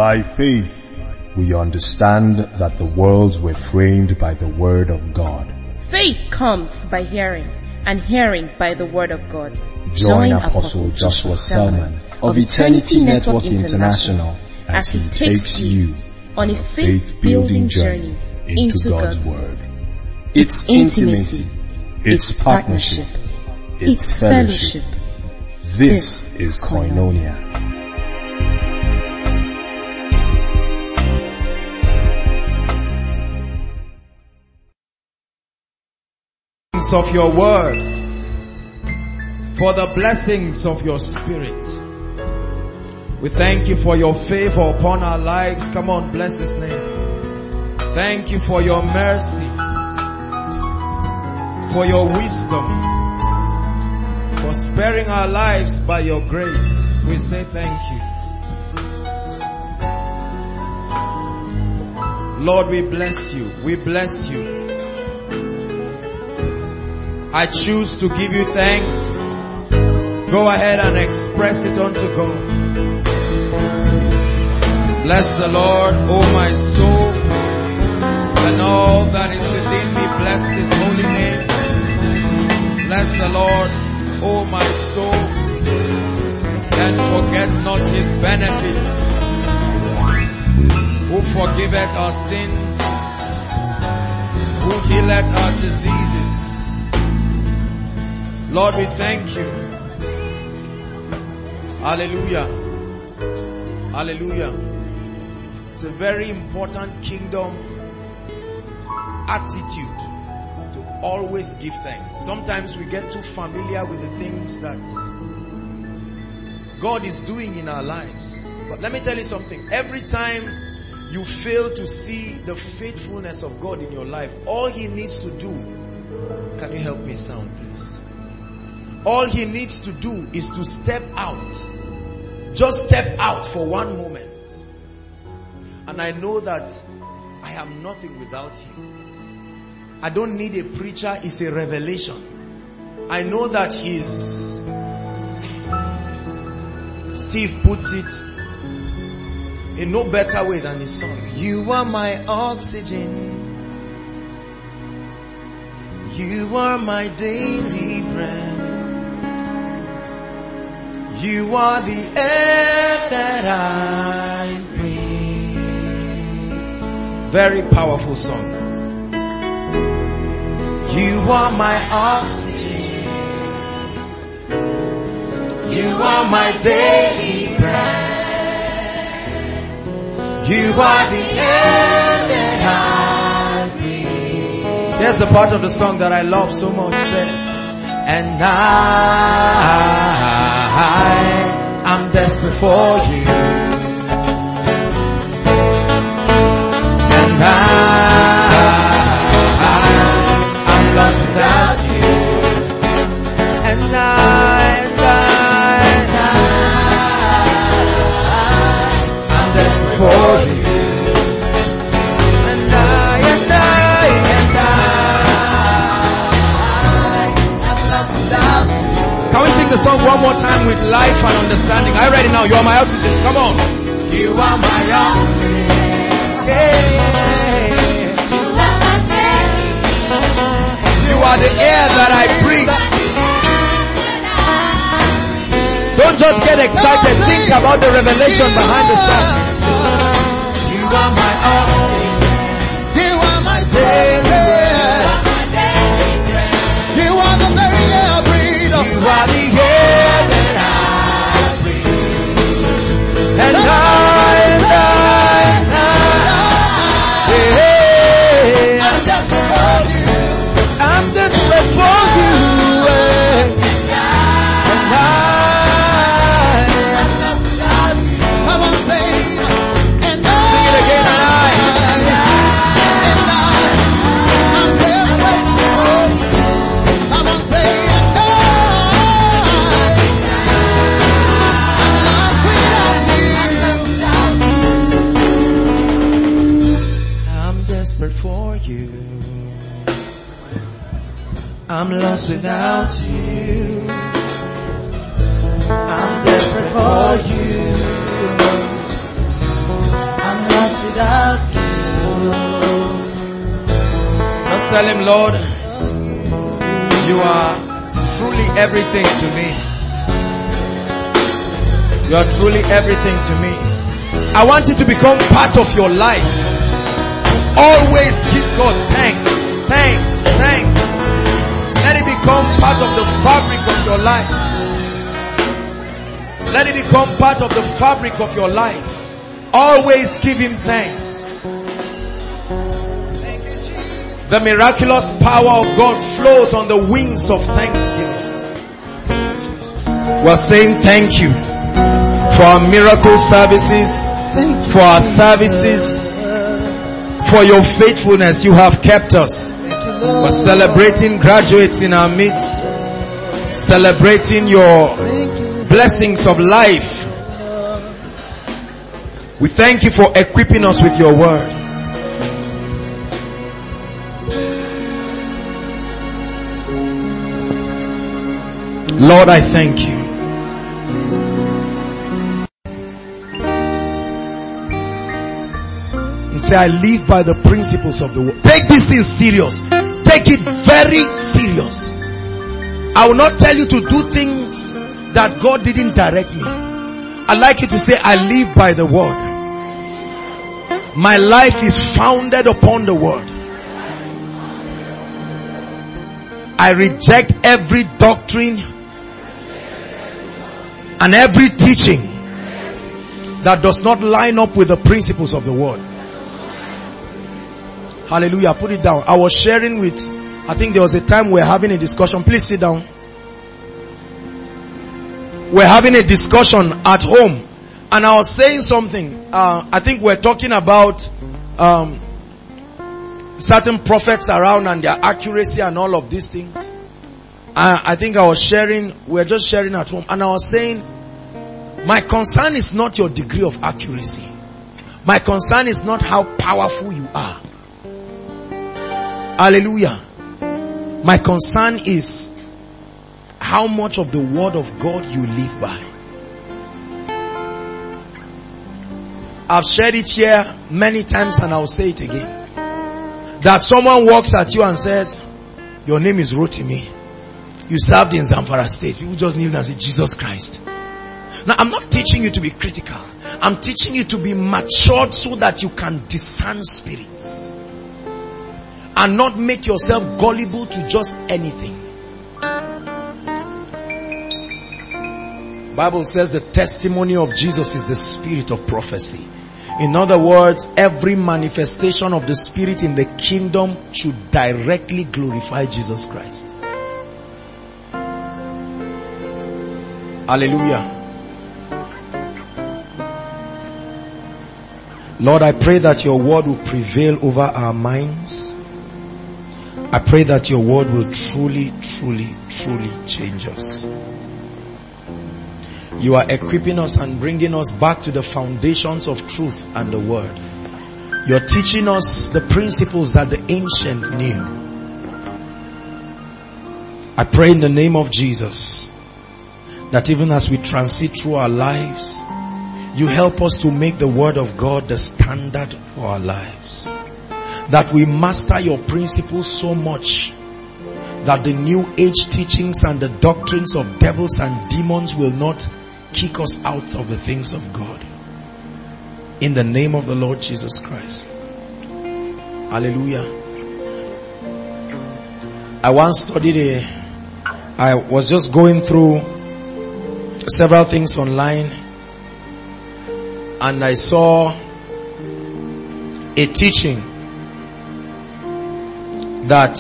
By faith, we understand that the worlds were framed by the word of God. Faith comes by hearing, and hearing by the word of God. Join Apostle Joshua Selman of Eternity Network International as he takes you on a faith-building journey into God's Word. It's intimacy, it's partnership, it's fellowship. This is Koinonia. Of your word, for the blessings of your spirit. We thank you for your favor upon our lives. Come on, bless his name. Thank you for your mercy, for your wisdom, for sparing our lives by your grace. We say thank you. Lord, we bless you. We bless you. I choose to give you thanks. Go ahead and express it unto God. Bless the Lord, O my soul, and all that is within me. Bless his holy name. Bless the Lord, O my soul, and forget not his benefits, who forgiveth our sins, who healeth our diseases. Lord, we thank you. Hallelujah. Hallelujah. It's a very important kingdom attitude to always give thanks. Sometimes we get too familiar with the things that God is doing in our lives. But let me tell you something. Every time you fail to see the faithfulness of God in your life, all he needs to do, can you help me sound, please? All he needs to do is to step out. Just step out for one moment. And I know that I am nothing without him. I don't need a preacher, it's a revelation. I know that Steve puts it in no better way than his song. You are my oxygen. You are my daily bread. You are the air that I breathe. Very powerful song. You are my oxygen. You are my daily bread. You are the air that I breathe. There's a part of the song that I love so much. It says, and I'm desperate for you, and I'm lost without you, and I'm desperate for you, and I'm lost without you. Can we sing the song one more time with life and understanding? Are you ready now? You are my oxygen. Come on. You are my oxygen. Hey. You are the air that I breathe. Don't just get excited. Think about the revelation behind the song. You are my oxygen. You are my daily. You are the very air I breathe. You are the air that I breathe. And I'm desperate for you. I'm desperate for you. And come on, say it. And sing it again. I'm desperate for you. Come on, say it. For you, I'm lost without you. I'm desperate for you. Just tell him, Lord, you are truly everything to me. You are truly everything to me. I want it to become part of your life. Always give God thanks, thanks, thanks. Let it become part of the fabric of your life. Let it become part of the fabric of your life. Always give him thanks. The miraculous power of God flows on the wings of thanksgiving. We're saying thank you for our miracle services, for our services, for your faithfulness. You have kept us. We're celebrating graduates in our midst, celebrating your blessings of life. We thank you for equipping us with your word. Lord, I thank you. And say, I live by the principles of the word. Take this thing serious. Take it very serious. I will not tell you to do things that God didn't direct me. I'd like you to say, I live by the word. My life is founded upon the word. I reject every doctrine and every teaching that does not line up with the principles of the word. Hallelujah. Put it down. I was sharing with, I think there was a time we were having a discussion. Please sit down. We're having a discussion at home. And I was saying something. I think we're talking about certain prophets around and their accuracy and all of these things. I think I was sharing, we're just sharing at home. And I was saying, my concern is not your degree of accuracy. My concern is not how powerful you are. Hallelujah. My concern is how much of the word of God you live by. I've shared it here many times and I'll say it again. That someone walks at you and says, your name is Rotimi. You served in Zamfara State. People just kneel and say, Jesus Christ. Now, I'm not teaching you to be critical. I'm teaching you to be matured so that you can discern spirits. And not make yourself gullible to just anything. Bible says the testimony of Jesus is the spirit of prophecy. In other words, every manifestation of the Spirit in the kingdom should directly glorify Jesus Christ. Hallelujah. Lord, I pray that your word will prevail over our minds. I pray that your word will truly, truly, truly change us. You are equipping us and bringing us back to the foundations of truth and the word. You're teaching us the principles that the ancient knew. I pray in the name of Jesus that even as we transit through our lives, you help us to make the word of God the standard for our lives. That we master your principles so much that the new age teachings and the doctrines of devils and demons will not kick us out of the things of God. In the name of the Lord Jesus Christ. Hallelujah. I once studied I was just going through several things online, and I saw a teaching that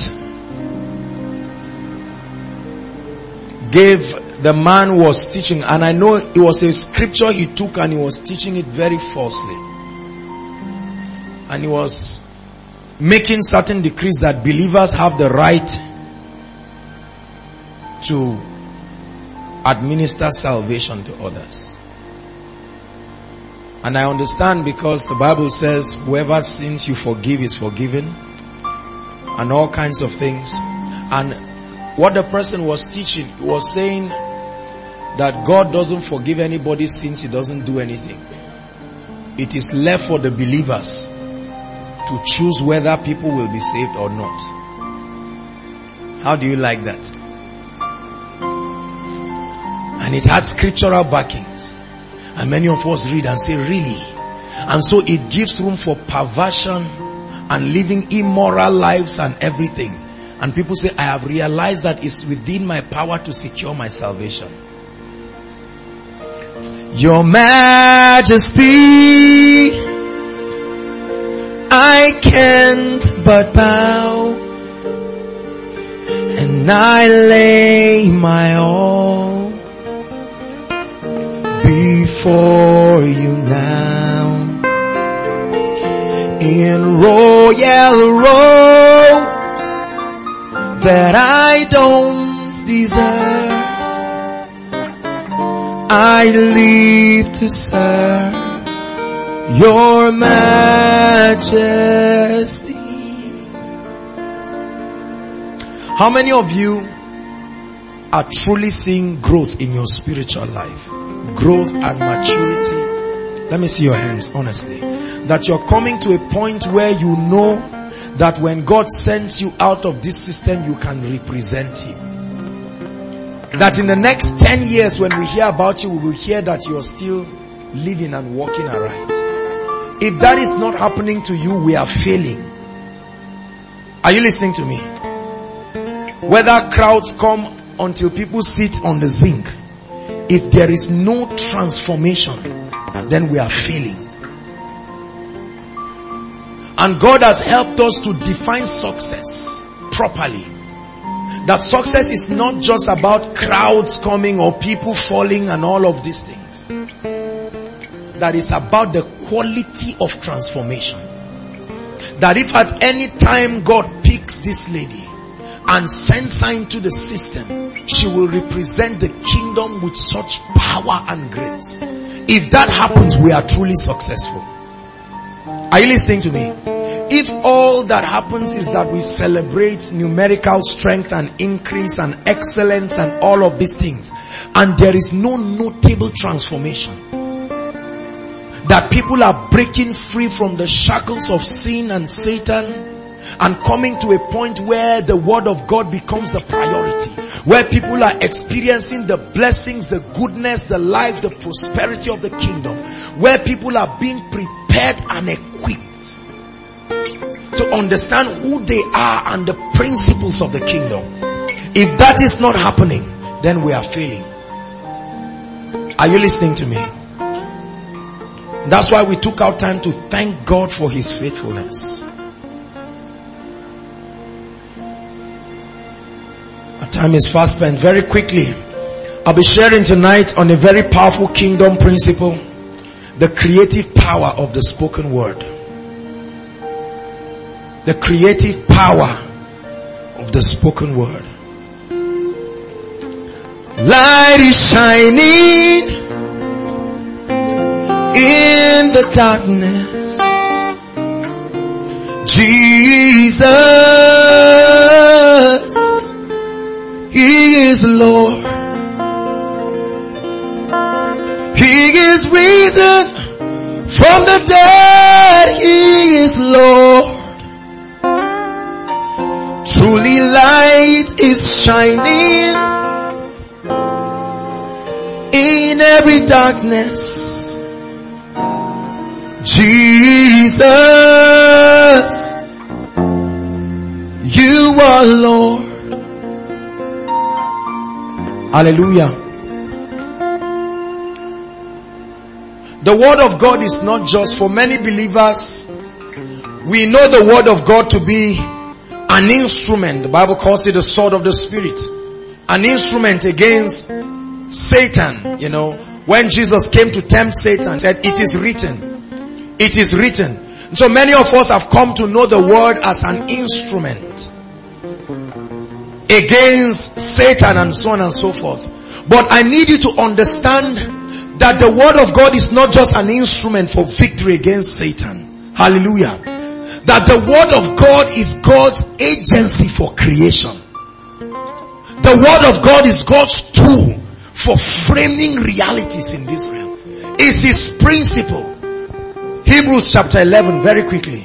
gave the man who was teaching, and I know it was a scripture he took and he was teaching it very falsely, and he was making certain decrees that believers have the right to administer salvation to others. And I understand, because the Bible says whoever sins you forgive is forgiven, and all kinds of things. And what the person was teaching was saying that God doesn't forgive anybody's sins, he doesn't do anything. it is left for the believers to choose whether people will be saved or not. How do you like that? And it had scriptural backings. And many of us read and say, really? And so it gives room for perversion and living immoral lives and everything. And people say, I have realized that it's within my power to secure my salvation. Your Majesty, I can't but bow, and I lay my all before you now, in royal robes that I don't deserve. I live to serve your Majesty. How many of you are truly seeing growth in your spiritual life? Growth and maturity. Let me see your hands, honestly. That you're coming to a point where you know that when God sends you out of this system, you can represent Him. That in the next 10 years when we hear about you, we will hear that you're still living and walking aright. If that is not happening to you, we are failing. Are you listening to me? Whether crowds come until people sit on the zinc, if there is no transformation, then we are failing. And God has helped us to define success properly. That success is not just about crowds coming or people falling and all of these things. That is about the quality of transformation. That if at any time God picks this lady and sends her into the system, she will represent the kingdom with such power and grace. If that happens, we are truly successful. Are you listening to me? If all that happens is that we celebrate numerical strength and increase and excellence and all of these things, and there is no notable transformation, that people are breaking free from the shackles of sin and Satan and coming to a point where the word of God becomes the priority, where people are experiencing the blessings, the goodness, the life, the prosperity of the kingdom, where people are being prepared and equipped to understand who they are and the principles of the kingdom. If that is not happening, then we are failing. Are you listening to me? That's why we took our time to thank God for His faithfulness. Our time is fast spent. Very quickly, I'll be sharing tonight on a very powerful kingdom principle, the creative power of the spoken word. The creative power of the spoken word. Light is shining in the darkness. Jesus, He is Lord. He is risen from the dead. He is Lord. Truly light is shining in every darkness. Jesus, you are Lord. Hallelujah. The word of God is not just for many believers. We know the word of God to be an instrument. The Bible calls it the sword of the Spirit. An instrument against Satan. You know, when Jesus came to tempt Satan, said, it is written. It is written. So many of us have come to know the word as an instrument against Satan and so on and so forth. But I need you to understand that the word of God is not just an instrument for victory against Satan. Hallelujah. That the word of God is God's agency for creation. The word of God is God's tool for framing realities in this realm. It's His principle. Hebrews chapter 11, very quickly.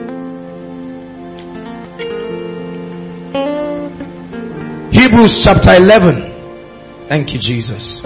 Hebrews chapter 11. Thank you, Jesus.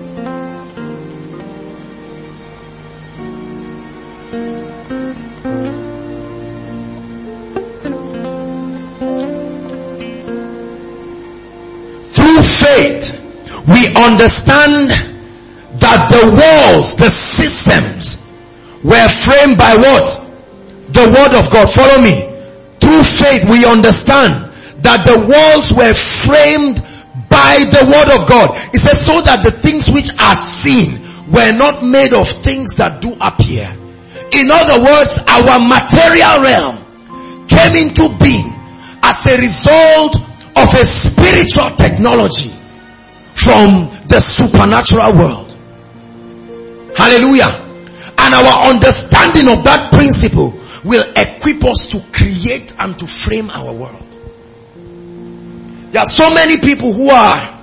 Through faith, we understand that the walls, the systems, were framed by what? The word of God. Follow me. Through faith, we understand that the walls were framed by the word of God. It says, so that the things which are seen were not made of things that do appear. In other words, our material realm came into being as a result of a spiritual technology from the supernatural world. Hallelujah. And our understanding of that principle will equip us to create and to frame our world. There are so many people who are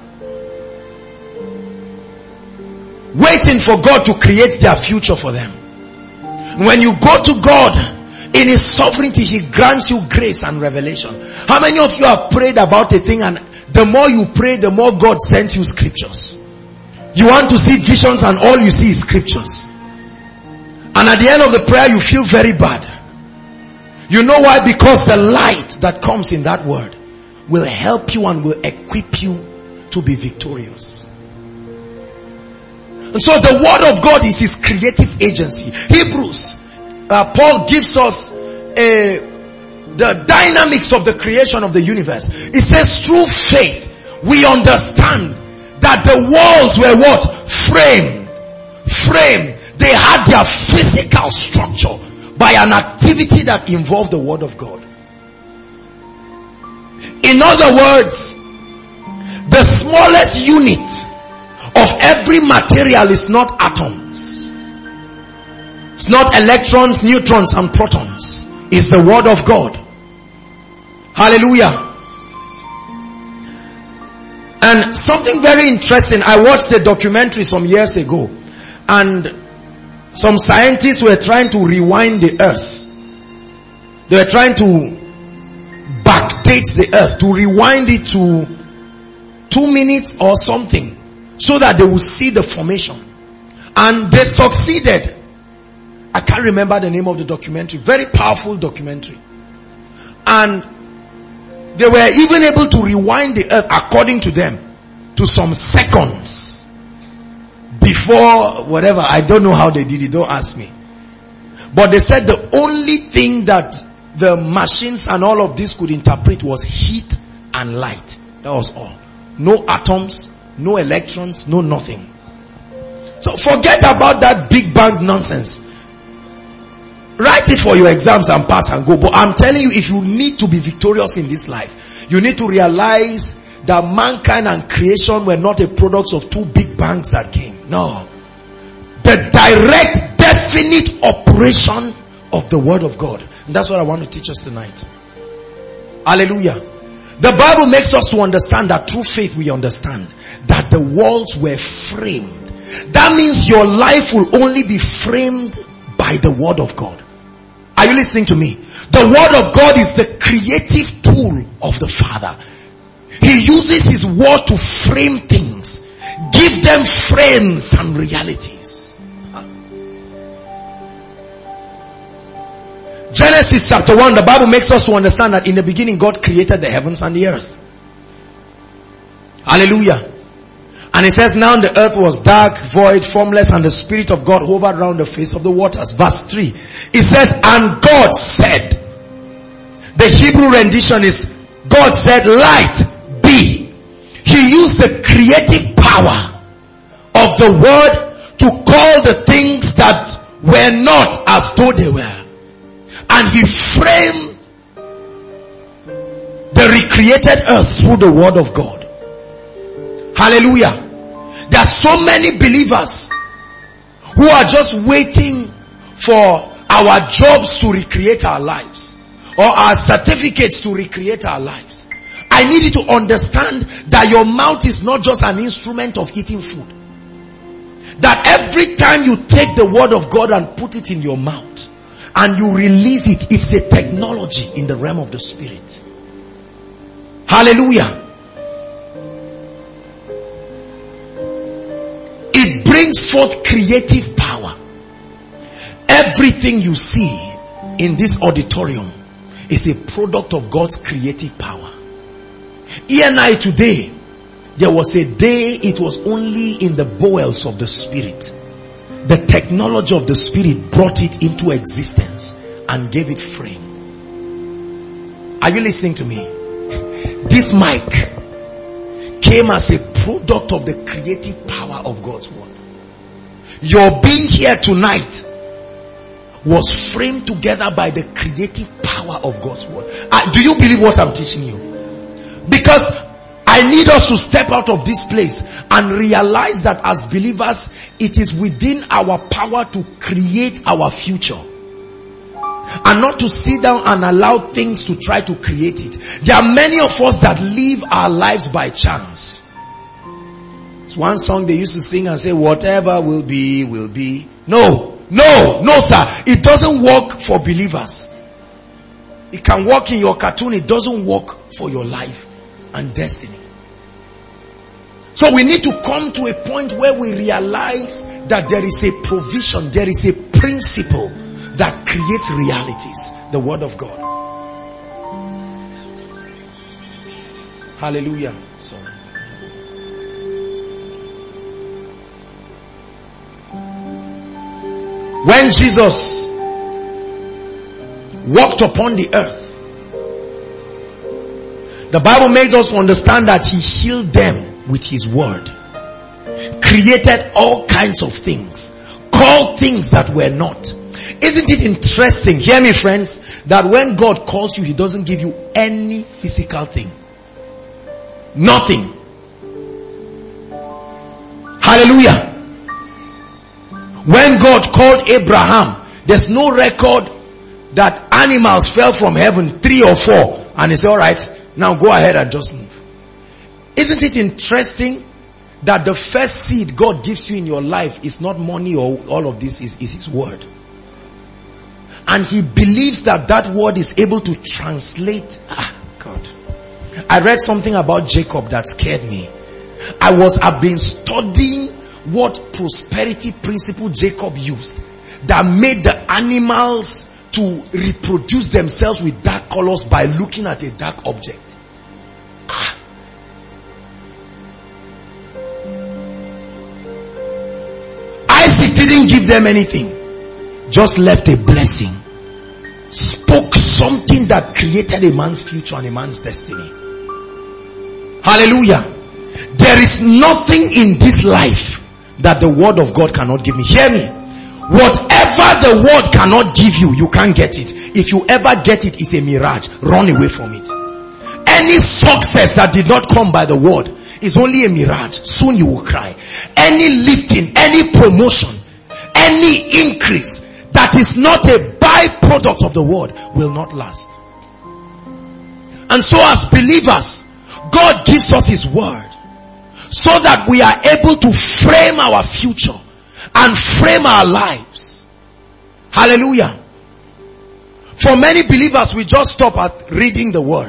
waiting for God to create their future for them. When you go to God in His sovereignty, He grants you grace and revelation. How many of you have prayed about a thing, and the more you pray, the more God sends you scriptures? You want to see visions and all you see is scriptures. And at the end of the prayer, you feel very bad. You know why? Because the light that comes in that word will help you and will equip you to be victorious. And so the word of God is His creative agency. Hebrews, Paul gives us the dynamics of the creation of the universe. It says, through faith, we understand that the walls were what? Framed. They had their physical structure by an activity that involved the word of God. In other words, the smallest unit of every material is not atoms. It's not electrons, neutrons, and protons. It's the word of God. Hallelujah. And something very interesting, I watched a documentary some years ago, and some scientists were trying to rewind the earth. They were trying to backdate the earth, to rewind it to 2 minutes or something, so that they would see the formation. And they succeeded. I can't remember the name of the documentary. Very powerful documentary. And they were even able to rewind the earth, according to them, to some seconds before whatever. I don't know how they did it, don't ask me. But they said the only thing that the machines and all of this could interpret was heat and light. That was all. No atoms, no electrons, no nothing. So forget about that Big Bang nonsense. Write it for your exams and pass and go. But I'm telling you, if you need to be victorious in this life, you need to realize that mankind and creation were not a product of 2 big bangs that came. No. The direct, definite operation of the word of God. And that's what I want to teach us tonight. Hallelujah. The Bible makes us to understand that through faith we understand that the walls were framed. That means your life will only be framed by the word of God. Are you listening to me? The word of God is the creative tool of the Father. He uses His word to frame things, give them frames and realities. Genesis chapter 1, the Bible makes us to understand that in the beginning God created the heavens and the earth. Hallelujah. And it says, now the earth was dark, void, formless, and the Spirit of God hovered around the face of the waters. Verse 3. It says, and God said. The Hebrew rendition is, God said, light be. He used the creative power of the word to call the things that were not as though they were. And He framed the recreated earth through the word of God. Hallelujah. There are so many believers who are just waiting for our jobs to recreate our lives, or our certificates to recreate our lives. I need you to understand that your mouth is not just an instrument of eating food. That every time you take the word of God and put it in your mouth, and you release it. It's a technology in the realm of the spirit. Hallelujah. It brings forth creative power. Everything you see in this auditorium is a product of God's creative power. Here and I today, there was a day it was only in the bowels of the spirit. The technology of the spirit brought it into existence and gave it frame. Are you listening to me? This mic came as a product of the creative power of God's word. Your being here tonight was framed together by the creative power of God's word. Do you believe what I'm teaching you? Because I need us to step out of this place and realize that as believers, it is within our power to create our future. And not to sit down and allow things to try to create it. There are many of us that live our lives by chance. It's one song they used to sing and say, whatever will be, will be. No, sir. It doesn't work for believers. It can work in your cartoon. It doesn't work for your life and destiny. So we need to come to a point where we realize that there is a provision, there is a principle that creates realities. The word of God. Hallelujah. Sorry. When Jesus walked upon the earth, the Bible made us understand that he healed them with his word, created all kinds of things, called things that were not. Isn't it interesting, hear me friends, that when God calls you, he doesn't give you any physical thing. Nothing. Hallelujah. When God called Abraham, there's no record that animals fell from heaven, 3 or 4, and he said, alright, now go ahead and just move. Isn't it interesting that the first seed God gives you in your life is not money or all of this, is his word. And he believes that that word is able to translate. God. I read something about Jacob that scared me. I've been studying what prosperity principle Jacob used that made the animals to reproduce themselves with dark colors by looking at a dark object. Isaac didn't give them anything, just left a blessing, spoke something that created a man's future and a man's destiny. Hallelujah. There is nothing in this life that the word of God cannot give me. Hear me. Whatever the word cannot give you, you can't get it. If you ever get it, it's a mirage. Run away from it. Any success that did not come by the word is only a mirage. Soon you will cry. Any lifting, any promotion, any increase that is not a byproduct of the word will not last. And so as believers, God gives us his word so that we are able to frame our future and frame our lives. Hallelujah. For many believers, we just stop at reading the word.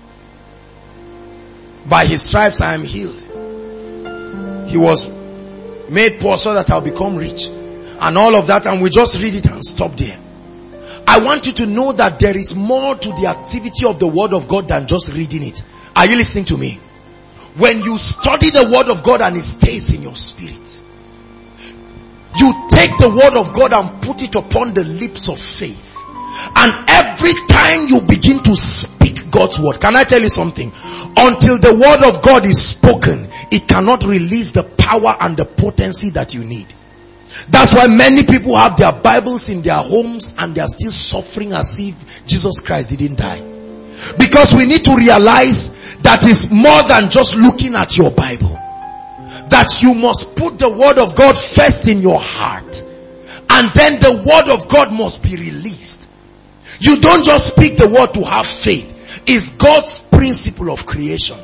By his stripes I am healed. He was made poor so that I'll become rich. And all of that, and we just read it and stop there. I want you to know that there is more to the activity of the word of God than just reading it. Are you listening to me? When you study the word of God and it stays in your spirit, you take the word of God and put it upon the lips of faith. And every time you begin to speak God's word, can I tell you something? Until the word of God is spoken, it cannot release the power and the potency that you need. That's why many people have their Bibles in their homes and they are still suffering as if Jesus Christ didn't die. Because we need to realize that it's more than just looking at your Bible. That you must put the word of God first in your heart. And then the word of God must be released. You don't just speak the word to have faith. It's God's principle of creation.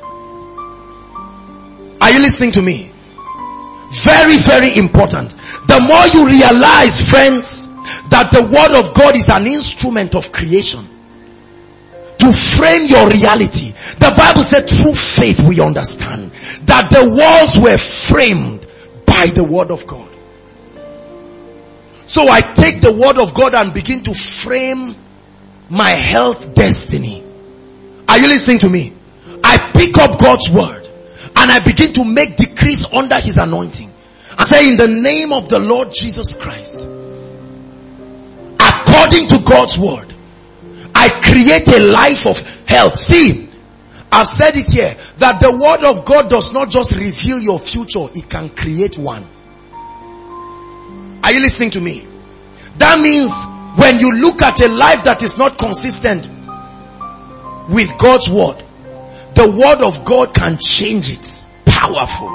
Are you listening to me? Very, very important. The more you realize, friends, that the word of God is an instrument of creation to frame your reality. The Bible said through faith we understand that the walls were framed by the word of God. So I take the word of God and begin to frame my health destiny. Are you listening to me? I pick up God's word and I begin to make decrees under his anointing. I say, in the name of the Lord Jesus Christ, according to God's word, I create a life of health. See, I've said it here, that the word of God does not just reveal your future, it can create one. Are you listening to me? That means when you look at a life that is not consistent with God's word, the word of God can change it. Powerful.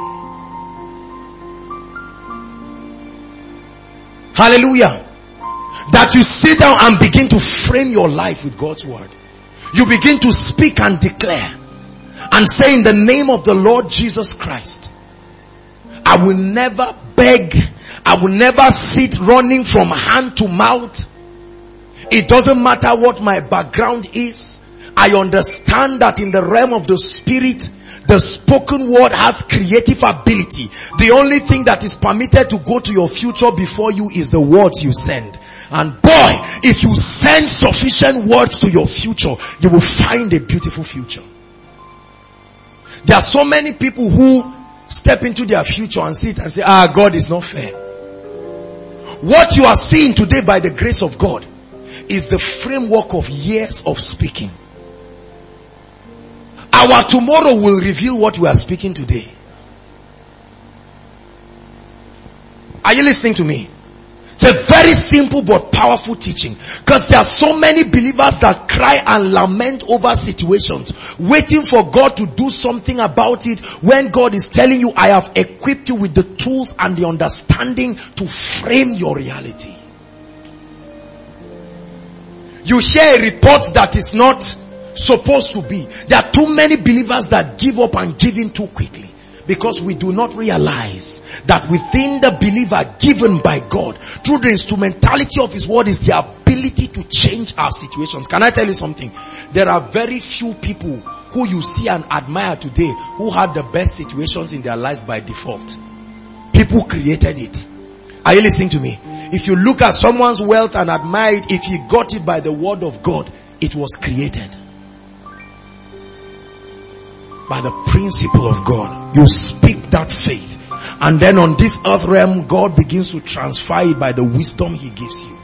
Hallelujah. That you sit down and begin to frame your life with God's word. You begin to speak and declare and say, in the name of the Lord Jesus Christ, I will never beg. I will never sit running from hand to mouth. It doesn't matter what my background is. I understand that in the realm of the spirit, the spoken word has creative ability. The only thing that is permitted to go to your future before you is the words you send. And boy, if you send sufficient words to your future, you will find a beautiful future. There are so many people who step into their future and sit and say, God is not fair. What you are seeing today by the grace of God is the framework of years of speaking. Our tomorrow will reveal what we are speaking today. Are you listening to me? It's a very simple but powerful teaching, because there are so many believers that cry and lament over situations, waiting for God to do something about it, when God is telling you, I have equipped you with the tools and the understanding to frame your reality. You hear a report that is not supposed to be. There are too many believers that give up and give in too quickly, because we do not realize that within the believer given by God, through the instrumentality of his word, is the ability to change our situations. Can I tell you something? There are very few people who you see and admire today who had the best situations in their lives by default. People created it. Are you listening to me? If you look at someone's wealth and admire it, if he got it by the word of God, it was created by the principle of God. You speak that faith, and then on this earth realm, God begins to transfer it by the wisdom he gives you.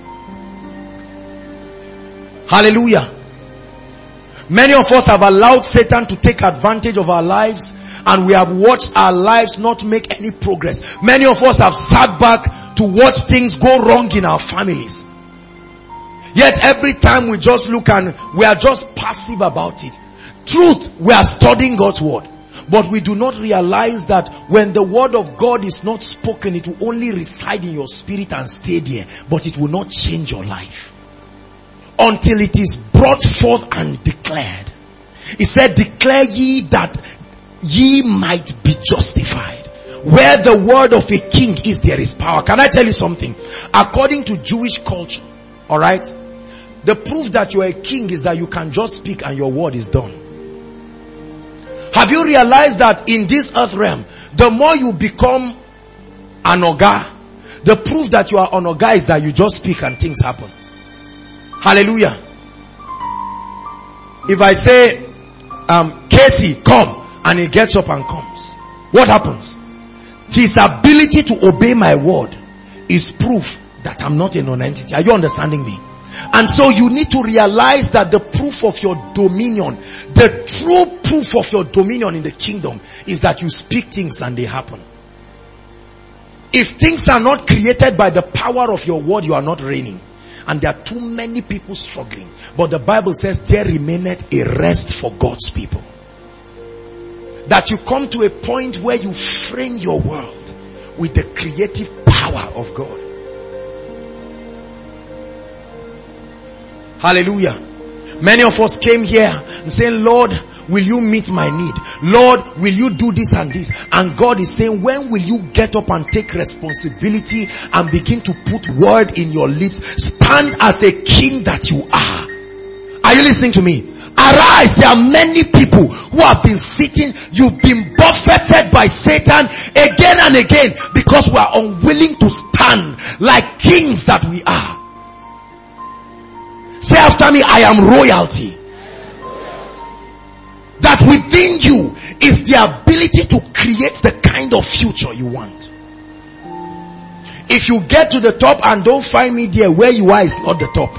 Hallelujah. Many of us have allowed Satan to take advantage of our lives, and we have watched our lives not make any progress. Many of us have sat back to watch things go wrong in our families. Yet every time we just look and we are just passive about it. Truth, we are studying God's word, but we do not realize that when the word of God is not spoken, it will only reside in your spirit and stay there, but it will not change your life until it is brought forth and declared. He said, declare ye that ye might be justified. Where the word of a king is, there is power. Can I tell you something? According to Jewish culture, alright, the proof that you are a king is that you can just speak and your word is done. Have you realized that in this earth realm, the more you become an oga, the proof that you are an oga is that you just speak and things happen. Hallelujah. If I say, Casey, come, and he gets up and comes, what happens? His ability to obey my word is proof that I'm not a non-entity. Are you understanding me? And so you need to realize that the proof of your dominion, the true proof of your dominion in the kingdom, is that you speak things and they happen. If things are not created by the power of your word, you are not reigning. And there are too many people struggling. But the Bible says there remaineth a rest for God's people. That you come to a point where you frame your world with the creative power of God. Hallelujah. Many of us came here and saying, Lord, will you meet my need? Lord, will you do this and this? And God is saying, when will you get up and take responsibility and begin to put word in your lips? Stand as a king that you are. Are you listening to me? Arise. There are many people who have been sitting. You've been buffeted by Satan again and again because we are unwilling to stand like kings that we are. Say after me, I am royalty. That within you is the ability to create the kind of future you want. If you get to the top and don't find me there, where you are is not the top.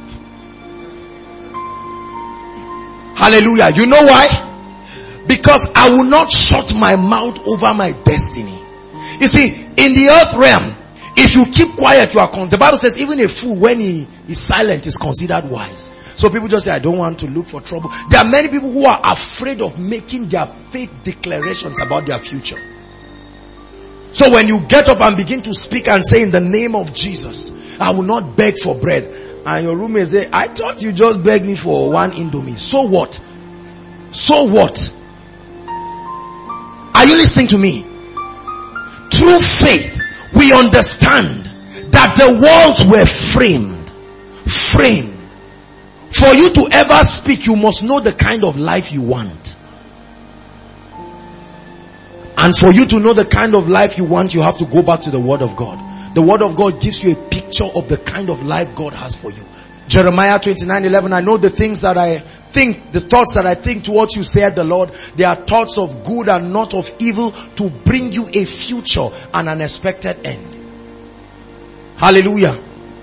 Hallelujah. You know why? Because I will not shut my mouth over my destiny. You see, in the earth realm, if you keep quiet, you are the Bible says even a fool, when he is silent, is considered wise. So people just say, I don't want to look for trouble. There are many people who are afraid of making their faith declarations about their future. So when you get up and begin to speak and say, in the name of Jesus, I will not beg for bread. And your roommate say, I thought you just begged me for one Indomie. So what? So what? Are you listening to me? Through faith, we understand that the walls were framed. For you to ever speak, you must know the kind of life you want. And for you to know the kind of life you want, you have to go back to the Word of God. The Word of God gives you a picture of the kind of life God has for you. Jeremiah 29:11, I know the things that I think, the thoughts that I think towards you, said the Lord. They are thoughts of good and not of evil, to bring you a future and an expected end. Hallelujah.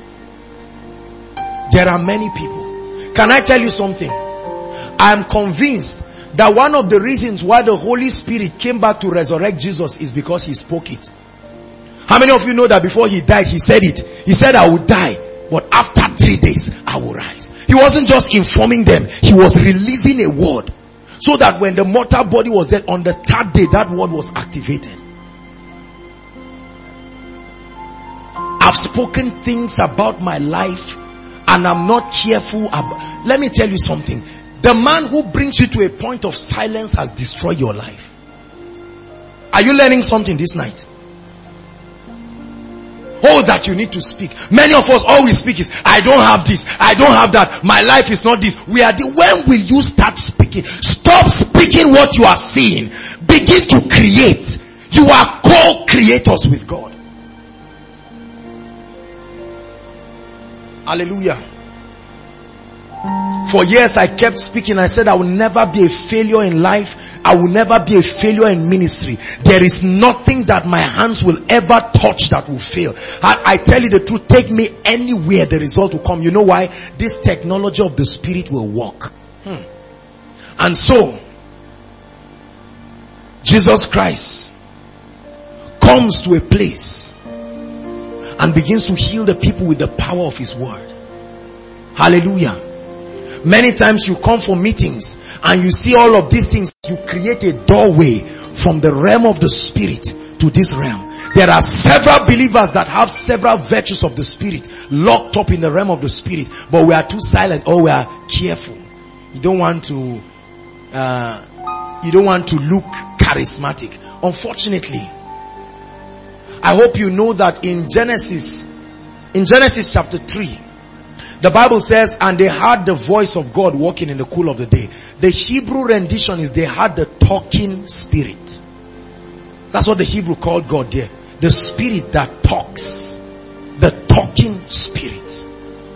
There are many people. Can I tell you something? I am convinced that one of the reasons why the Holy Spirit came back to resurrect Jesus is because he spoke it. How many of you know that before he died, he said it? He said, I will die, but after 3 days, I will rise. He wasn't just informing them. He was releasing a word. So that when the mortal body was dead, on the 3rd day, that word was activated. I've spoken things about my life and I'm not careful about. Let me tell you something. The man who brings you to a point of silence has destroyed your life. Are you learning something this night? Oh, that you need to speak. Many of us, all we speak is, I don't have this, I don't have that, my life is not this. When will you start speaking? Stop speaking what you are seeing. Begin to create. You are co-creators with God. Hallelujah. For years I kept speaking. I said I will never be a failure in life. I will never be a failure in ministry. There is nothing that my hands will ever touch that will fail. I tell you the truth, take me anywhere, the result will come. You know why? This technology of the Spirit will work. And so, Jesus Christ comes to a place and begins to heal the people with the power of his word. Hallelujah. Many times you come for meetings and you see all of these things. You create a doorway from the realm of the Spirit to this realm. There are several believers that have several virtues of the Spirit locked up in the realm of the Spirit, but we are too silent or we are careful. You don't want to look charismatic. Unfortunately, I hope you know that in Genesis chapter 3, the Bible says, and they heard the voice of God walking in the cool of the day. The Hebrew rendition is they heard the talking spirit. That's what the Hebrew called God there. The spirit that talks. The talking spirit.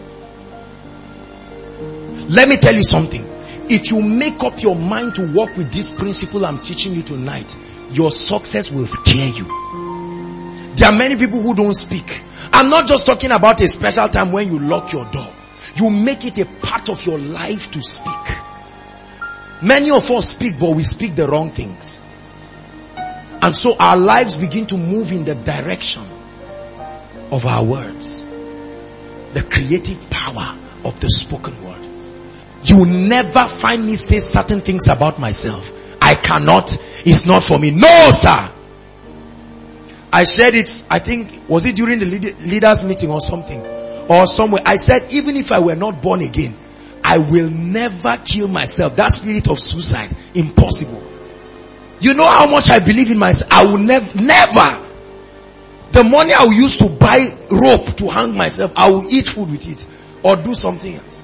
Let me tell you something. If you make up your mind to walk with this principle I'm teaching you tonight, your success will scare you. There are many people who don't speak. I'm not just talking about a special time when you lock your door. You make it a part of your life to speak. Many of us speak, but we speak the wrong things. And so our lives begin to move in the direction of our words. The creative power of the spoken word. You never find me say certain things about myself. I cannot. It's not for me. No, sir. I shared it, I think, was it during the leaders meeting or something? Or somewhere. I said, even if I were not born again, I will never kill myself. That spirit of suicide, impossible. You know how much I believe in myself. I will never. The money I will use to buy rope to hang myself, I will eat food with it or do something else.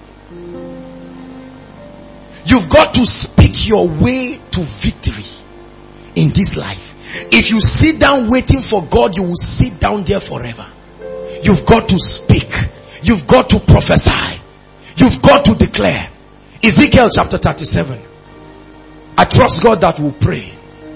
You've got to speak your way to victory in this life. If you sit down waiting for God, you will sit down there forever. You've got to speak. You've got to prophesy. You've got to declare. Ezekiel chapter 37. I trust God that we'll pray.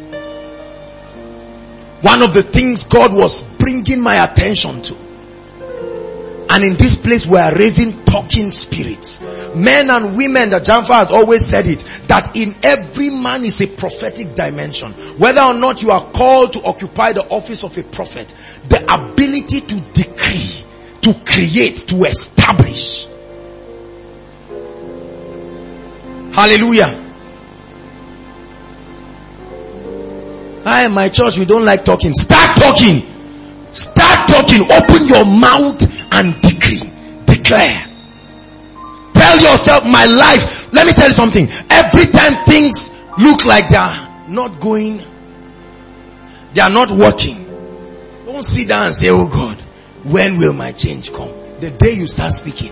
One of the things God was bringing my attention to. And in this place we are raising talking spirits. Men and women, the Jamfa has always said it, that in every man is a prophetic dimension. Whether or not you are called to occupy the office of a prophet, the ability to decree, to create, to establish. Hallelujah. Hi, in my church, we don't like talking. Start talking. Start talking. Open your mouth and decree. Declare. Tell yourself, my life. Let me tell you something. Every time things look like they are not going, they are not working, don't sit down and say, oh God, when will my change come? The day you start speaking.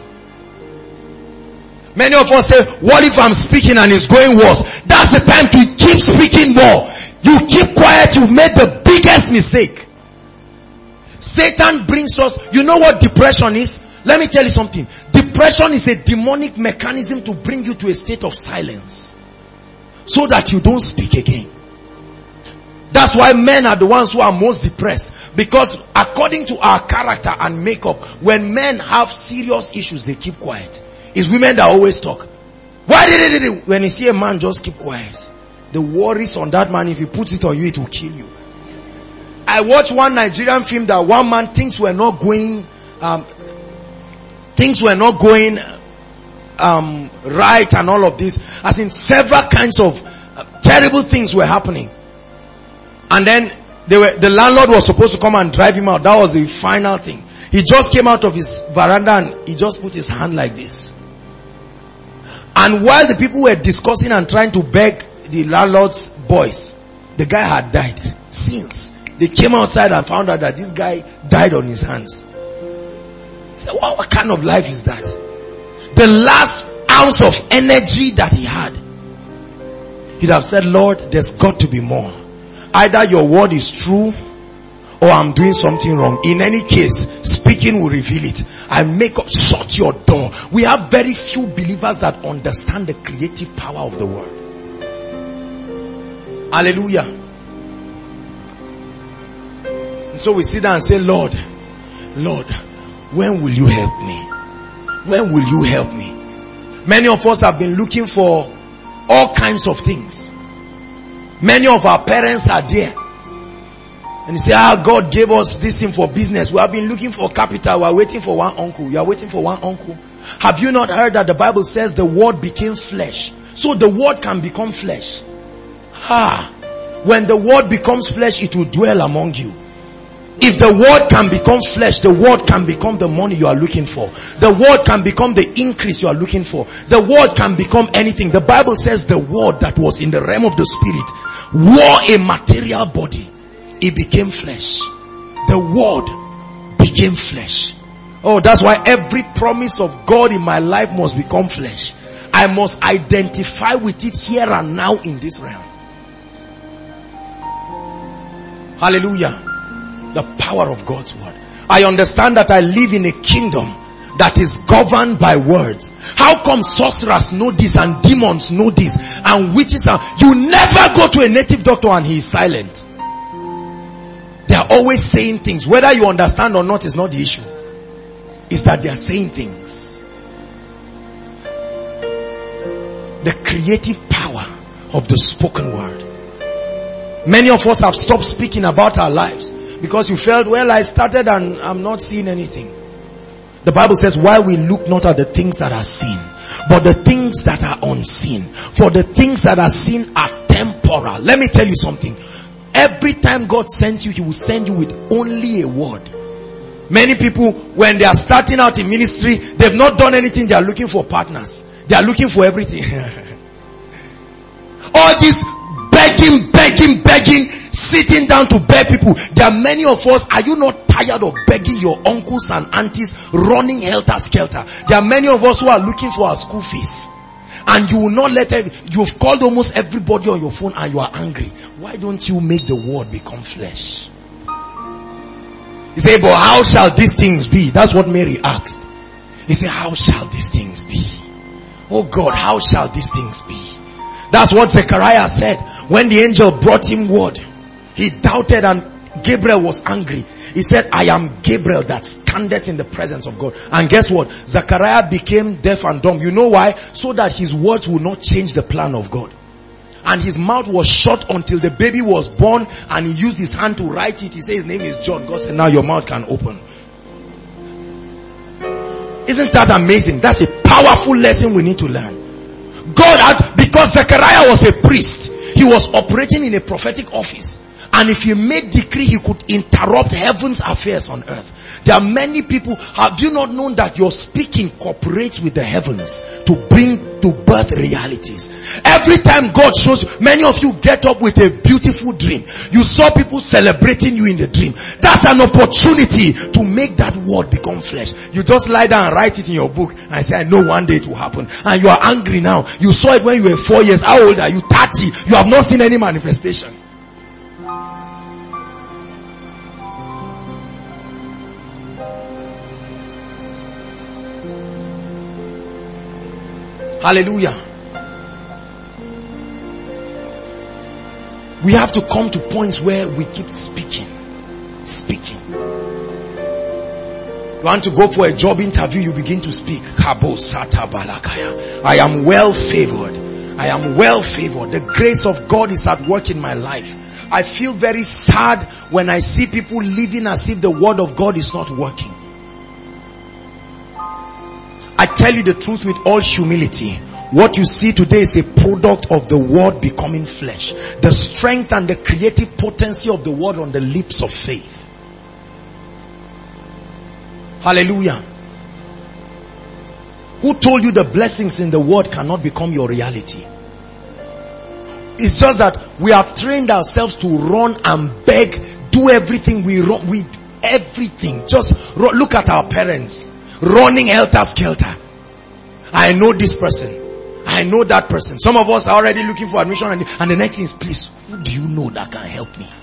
Many of us say, what if I'm speaking and it's going worse? That's the time to keep speaking more. You keep quiet, you've made the biggest mistake. Satan brings us, you know what depression is? Let me tell you something. Depression is a demonic mechanism to bring you to a state of silence, so that you don't speak again. That's why men are the ones who are most depressed. Because according to our character and makeup, when men have serious issues, they keep quiet. It's women that always talk. Why did it? When you see a man, just keep quiet. The worries on that man, if he puts it on you, it will kill you. I watched one Nigerian film that one man, things were not going right and all of this. As in several kinds of terrible things were happening. And then the landlord was supposed to come and drive him out. That was the final thing. He just came out of his veranda and he just put his hand like this. And while the people were discussing and trying to beg the landlord's boys, the guy had died. Since they came outside and found out that this guy died on his hands. I said, what kind of life is that? The last ounce of energy that he had, he'd have said, Lord, there's got to be more. Either your word is true or I'm doing something wrong. In any case, speaking will reveal it. I make up, shut your door. We have very few believers that understand the creative power of the word. Hallelujah. And so we sit down and say, Lord, when will you help me? When will you help me? Many of us have been looking for all kinds of things. Many of our parents are there. And you say, God gave us this thing for business. We have been looking for capital. We are waiting for one uncle. You are waiting for one uncle. Have you not heard that the Bible says the word became flesh? So the word can become flesh. When the word becomes flesh, it will dwell among you. If the word can become flesh, the word can become the money you are looking for. The word can become the increase you are looking for. The word can become anything. The Bible says the word that was in the realm of the spirit wore a material body. It became flesh. The word became flesh. Oh, that's why every promise of God in my life must become flesh. I must identify with it here and now in this realm. Hallelujah. The power of God's word. I understand that I live in a kingdom that is governed by words. How come sorcerers know this and demons know this and witches are... You never go to a native doctor and he is silent. They are always saying things. Whether you understand or not is not the issue. It's that they are saying things. The creative power of the spoken word. Many of us have stopped speaking about our lives because you felt, well, I started and I'm not seeing anything. The Bible says, why we look not at the things that are seen, but the things that are unseen. For the things that are seen are temporal. Let me tell you something. Every time God sends you, He will send you with only a word. Many people, when they are starting out in ministry, they've not done anything. They are looking for partners. They are looking for everything. All this begging, sitting down to beg people. There are many of us, are you not tired of begging your uncles and aunties, running helter-skelter? There are many of us who are looking for our school fees. And you will not you've called almost everybody on your phone and you are angry. Why don't you make the word become flesh? He said, but how shall these things be? That's what Mary asked. He said, how shall these things be? Oh God, how shall these things be? That's what Zechariah said when the angel brought him word. He doubted and Gabriel was angry. He said, I am Gabriel that standeth in the presence of God. And guess what? Zechariah became deaf and dumb. You know why? So that his words would not change the plan of God. And his mouth was shut until the baby was born, and he used his hand to write it. He said his name is John. God said, now your mouth can open. Isn't that amazing? That's a powerful lesson we need to learn. God had, because Zechariah was a priest, he was operating in a prophetic office. And if he made decree, he could interrupt heaven's affairs on earth. There are many people, have you not known that your speaking cooperates with the heavens to bring to birth realities? Every time God shows you, many of you get up with a beautiful dream. You saw people celebrating you in the dream. That's an opportunity to make that word become flesh. You just lie down and write it in your book and say, I know one day it will happen. And you are angry now. You saw it when you were 4 years. How old are you? 30. You have not seen any manifestation. Hallelujah. We have to come to points where we keep speaking. You want to go for a job interview, you begin to speak. I am well favored. I am well favored. The grace of God is at work in my life. I feel very sad when I see people living as if the word of God is not working. I tell you the truth with all humility. What you see today is a product of the word becoming flesh. The strength and the creative potency of the word on the lips of faith. Hallelujah. Who told you the blessings in the word cannot become your reality? It's just that we have trained ourselves to run and beg, do everything. We everything. Just look at our parents. Running helter-skelter. I know this person. I know that person. Some of us are already looking for admission, and the next thing is, please, who do you know that can help me?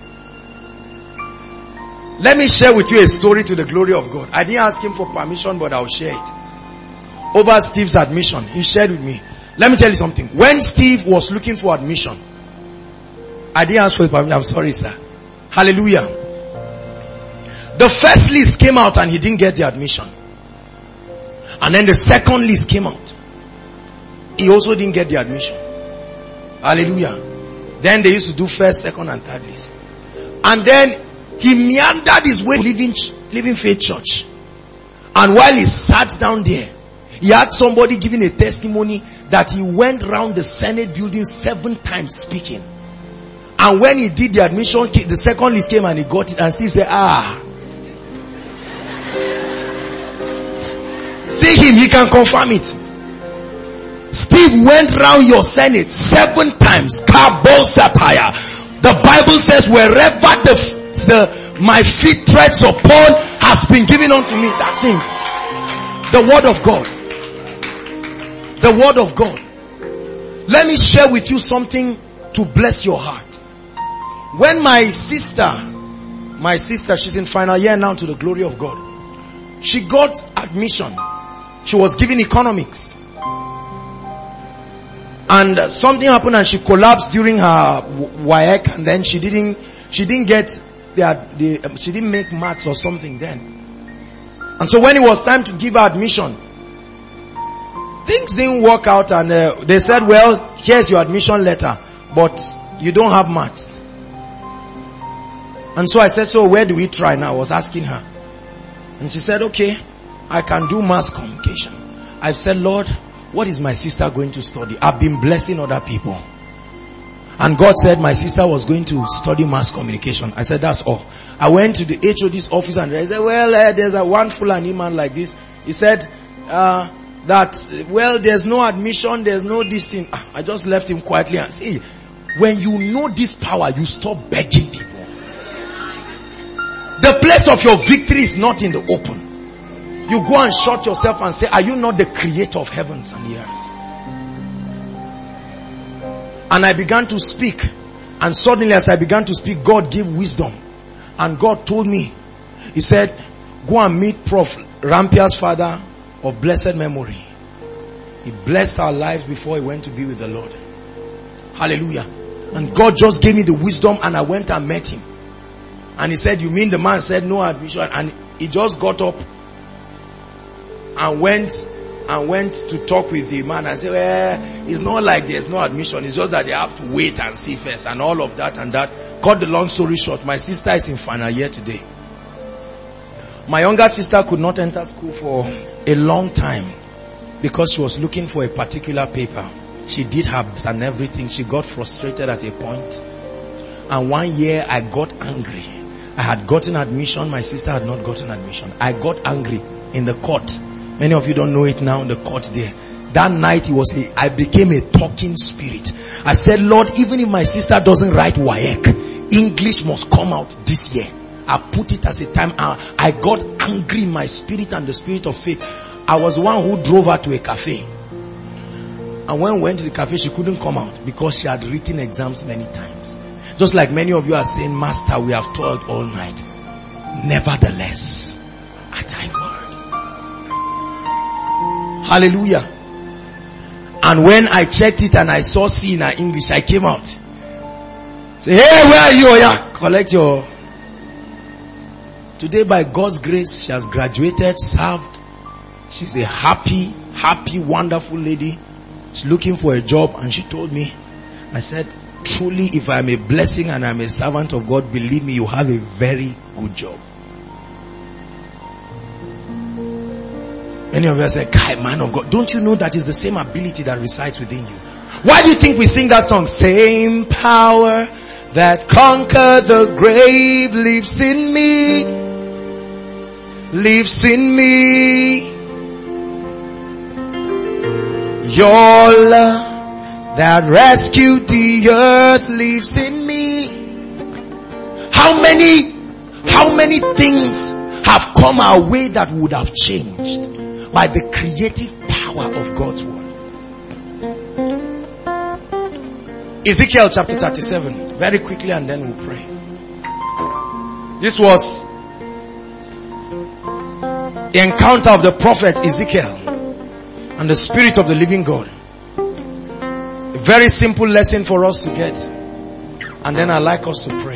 Let me share with you a story to the glory of God. I didn't ask him for permission, but I'll share it. Over Steve's admission, he shared with me. Let me tell you something. When Steve was looking for admission, I didn't ask for permission. I'm sorry, sir. Hallelujah. The first list came out and he didn't get the admission. And then the second list came out. He also didn't get the admission. Hallelujah. Then they used to do first, second and third list. And then he meandered his way Living Faith Church. And while he sat down there, he had somebody giving a testimony that he went around the Senate building 7 times speaking. And when he did the admission, the second list came and he got it. And Steve said, see him, he can confirm it. Steve went round your Senate 7 times. The Bible says, wherever my feet treads upon has been given unto me. That's him. The word of God. The word of God. Let me share with you something to bless your heart. When my sister, she's in final year now to the glory of God. She got admission. She was given economics. And something happened and she collapsed during her WAEC, and then she didn't get she didn't make maths or something then. And so when it was time to give her admission, things didn't work out, and they said, well, here's your admission letter, but you don't have maths. And so I said, so where do we try now? I was asking her. And she said, okay, I can do mass communication. I said, Lord, what is my sister going to study? I've been blessing other people. And God said my sister was going to study mass communication. I said, that's all. I went to the HOD's office and I said, well, there's a one Fulani man like this. He said, there's no admission, there's no this thing. I just left him quietly and said, when you know this power, you stop begging people. The place of your victory is not in the open. You go and shut yourself and say, are you not the creator of heavens and the earth? And I began to speak. And suddenly as I began to speak, God gave wisdom. And God told me, He said, go and meet Prof. Rampia's father of blessed memory. He blessed our lives before he went to be with the Lord. Hallelujah. And God just gave me the wisdom and I went and met him. And he said, you mean the man said no admission? And he just got up and went to talk with the man and said, well, it's not like there's no admission. It's just that they have to wait and see first and all of that and that. Cut the long story short, my sister is in final year today. My younger sister could not enter school for a long time because she was looking for a particular paper. She did her best and everything. She got frustrated at a point. And one year I got angry. I had gotten admission. My sister had not gotten admission. I got angry in the court. Many of you don't know it now in the court there. That night I became a talking spirit. I said, Lord, even if my sister doesn't write WAEC, English must come out this year. I put it as a time. I got angry in my spirit and the spirit of faith. I was the one who drove her to a cafe. And when we went to the cafe, she couldn't come out because she had written exams many times. Just like many of you are saying, Master, we have toiled all night. Nevertheless, at thy word. Hallelujah. And when I checked it and I saw C in her English, I came out. Say, hey, where are you? Yeah, collect your... Today, by God's grace, she has graduated, served. She's a happy, wonderful lady. She's looking for a job, and she told me, I said, truly, if I'm a blessing and I'm a servant of God, believe me, you have a very good job. Many of you say, Kai, man of God, don't you know that is the same ability that resides within you? Why do you think we sing that song? Same power that conquered the grave lives in me. Lives in me. Your love that rescued the earth lives in me. How many things have come our way that would have changed by the creative power of God's word? Ezekiel chapter 37. Very quickly and then we'll pray. This was the encounter of the prophet Ezekiel and the Spirit of the living God. A very simple lesson for us to get. And then I'd like us to pray.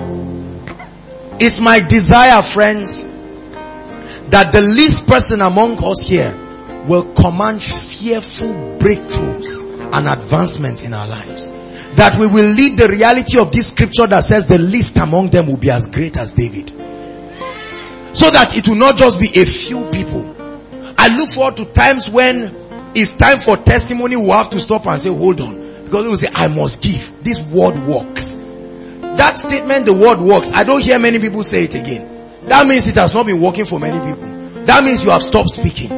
It's my desire, friends, that the least person among us here will command fearful breakthroughs and advancements in our lives. That we will lead the reality of this scripture that says the least among them will be as great as David. So that it will not just be a few people. I look forward to times when it's time for testimony. We'll have to stop and say, hold on. Because we will say, I must give. This word works. That statement, the word works, I don't hear many people say it again. That means it has not been working for many people. That means you have stopped speaking.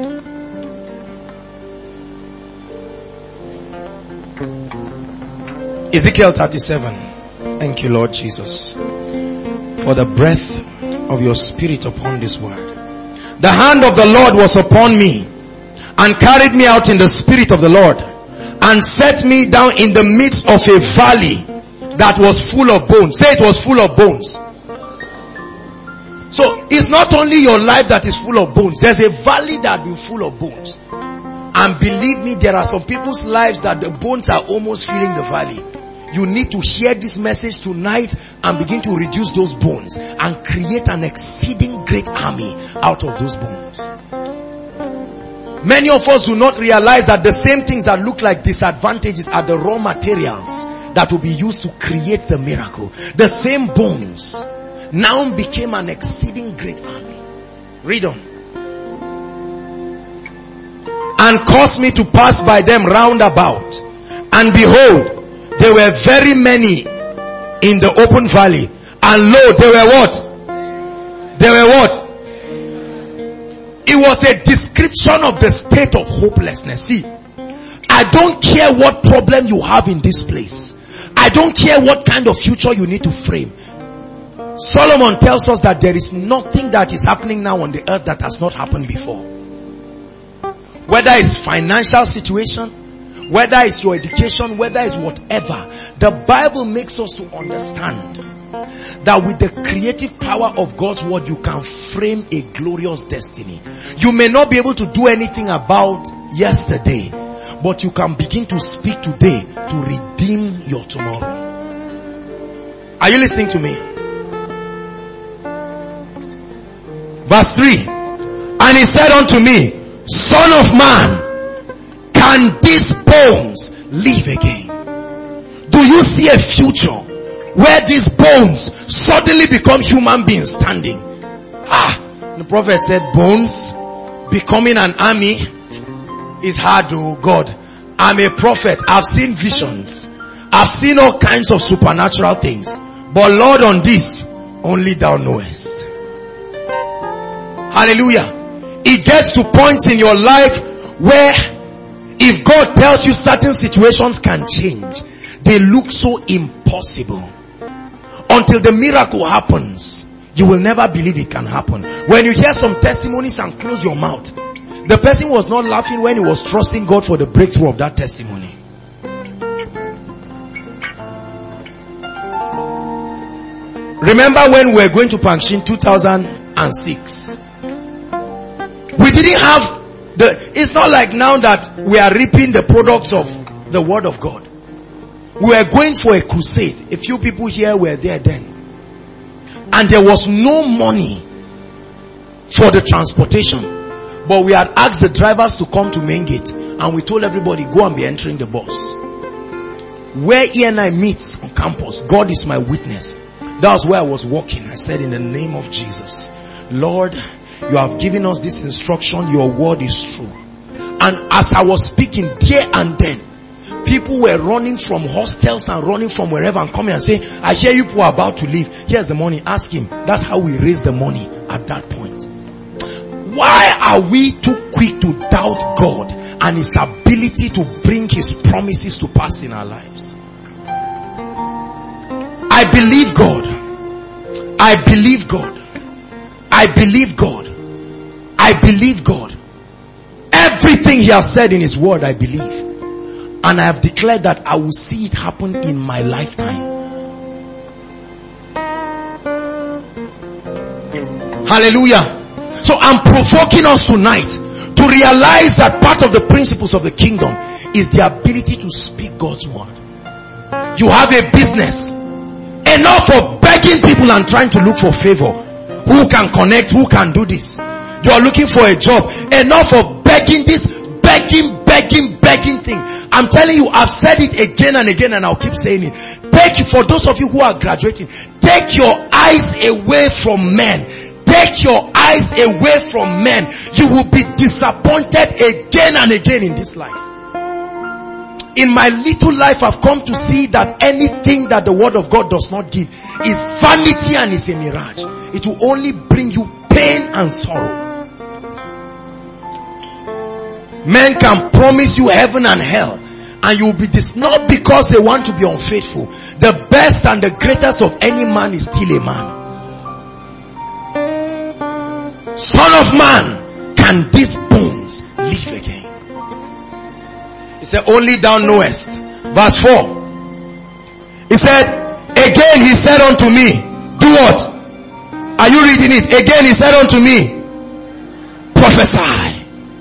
Ezekiel 37. Thank you, Lord Jesus, for the breath of your Spirit upon this word. The hand of the Lord was upon me and carried me out in the Spirit of the Lord and set me down in the midst of a valley that was full of bones. Say it was full of bones. So it's not only your life that is full of bones. There's a valley that will be full of bones. And believe me, there are some people's lives that the bones are almost filling the valley. You need to hear this message tonight and begin to reduce those bones and create an exceeding great army out of those bones. Many of us do not realize that the same things that look like disadvantages are the raw materials that will be used to create the miracle. The same bones now became an exceeding great army. Read on. And caused me to pass by them round about. And behold, There were very many in the open valley. And lo, they were what? They were what? It was a description of the state of hopelessness. See, I don't care what problem you have in this place. I don't care what kind of future you need to frame. Solomon tells us that there is nothing that is happening now on the earth that has not happened before. Whether it's financial situation, whether it's your education, whether it's whatever, the Bible makes us to understand that with the creative power of God's word, you can frame a glorious destiny. You may not be able to do anything about yesterday, but you can begin to speak today to redeem your tomorrow. Are you listening to me? Verse 3. And he said unto me, Son of man, can these bones live again? Do you see a future where these bones suddenly become human beings standing? The prophet said, bones becoming an army is hard, oh God. I'm a prophet. I've seen visions. I've seen all kinds of supernatural things. But Lord, on this, only thou knowest. Hallelujah. It gets to points in your life where if God tells you certain situations can change, they look so impossible. Until the miracle happens, you will never believe it can happen. When you hear some testimonies and close your mouth, the person was not laughing when he was trusting God for the breakthrough of that testimony. Remember when we were going to Pangshin 2006? We didn't have it's not like now that we are reaping the products of the word of God. We were going for a crusade. A few people here were there then. And there was no money for the transportation. But we had asked the drivers to come to main gate. And we told everybody, go and be entering the bus. Where E&I meets on campus, God is my witness. That was where I was walking. I said, in the name of Jesus, Lord, you have given us this instruction. Your word is true. And as I was speaking there and then, people were running from hostels and running from wherever and coming and saying, I hear you people are about to leave. Here's the money. Ask him. That's how we raised the money at that point. Why are we too quick to doubt God and his ability to bring his promises to pass in our lives? I believe God. I believe God. I believe God. I believe God. Everything he has said in his word, I believe. And I have declared that I will see it happen in my lifetime. Hallelujah. So I'm provoking us tonight to realize that part of the principles of the kingdom is the ability to speak God's word. You have a business. Enough of begging people and trying to look for favor. Who can connect? Who can do this? You are looking for a job. Enough of begging this, begging thing. I'm telling you, I've said it again and again and I'll keep saying it. For those of you who are graduating, take your eyes away from men. Take your eyes away from men. You will be disappointed again and again in this life. In my little life, I've come to see that anything that the word of God does not give is vanity and is a mirage. It will only bring you pain and sorrow. Men can promise you heaven and hell, and you will be not because they want to be unfaithful. The best and the greatest of any man is still a man. Son of man, can these bones live again? He said, only thou knowest. Verse 4. He said, again he said unto me, do what? Are you reading it? Again he said unto me, prophesy.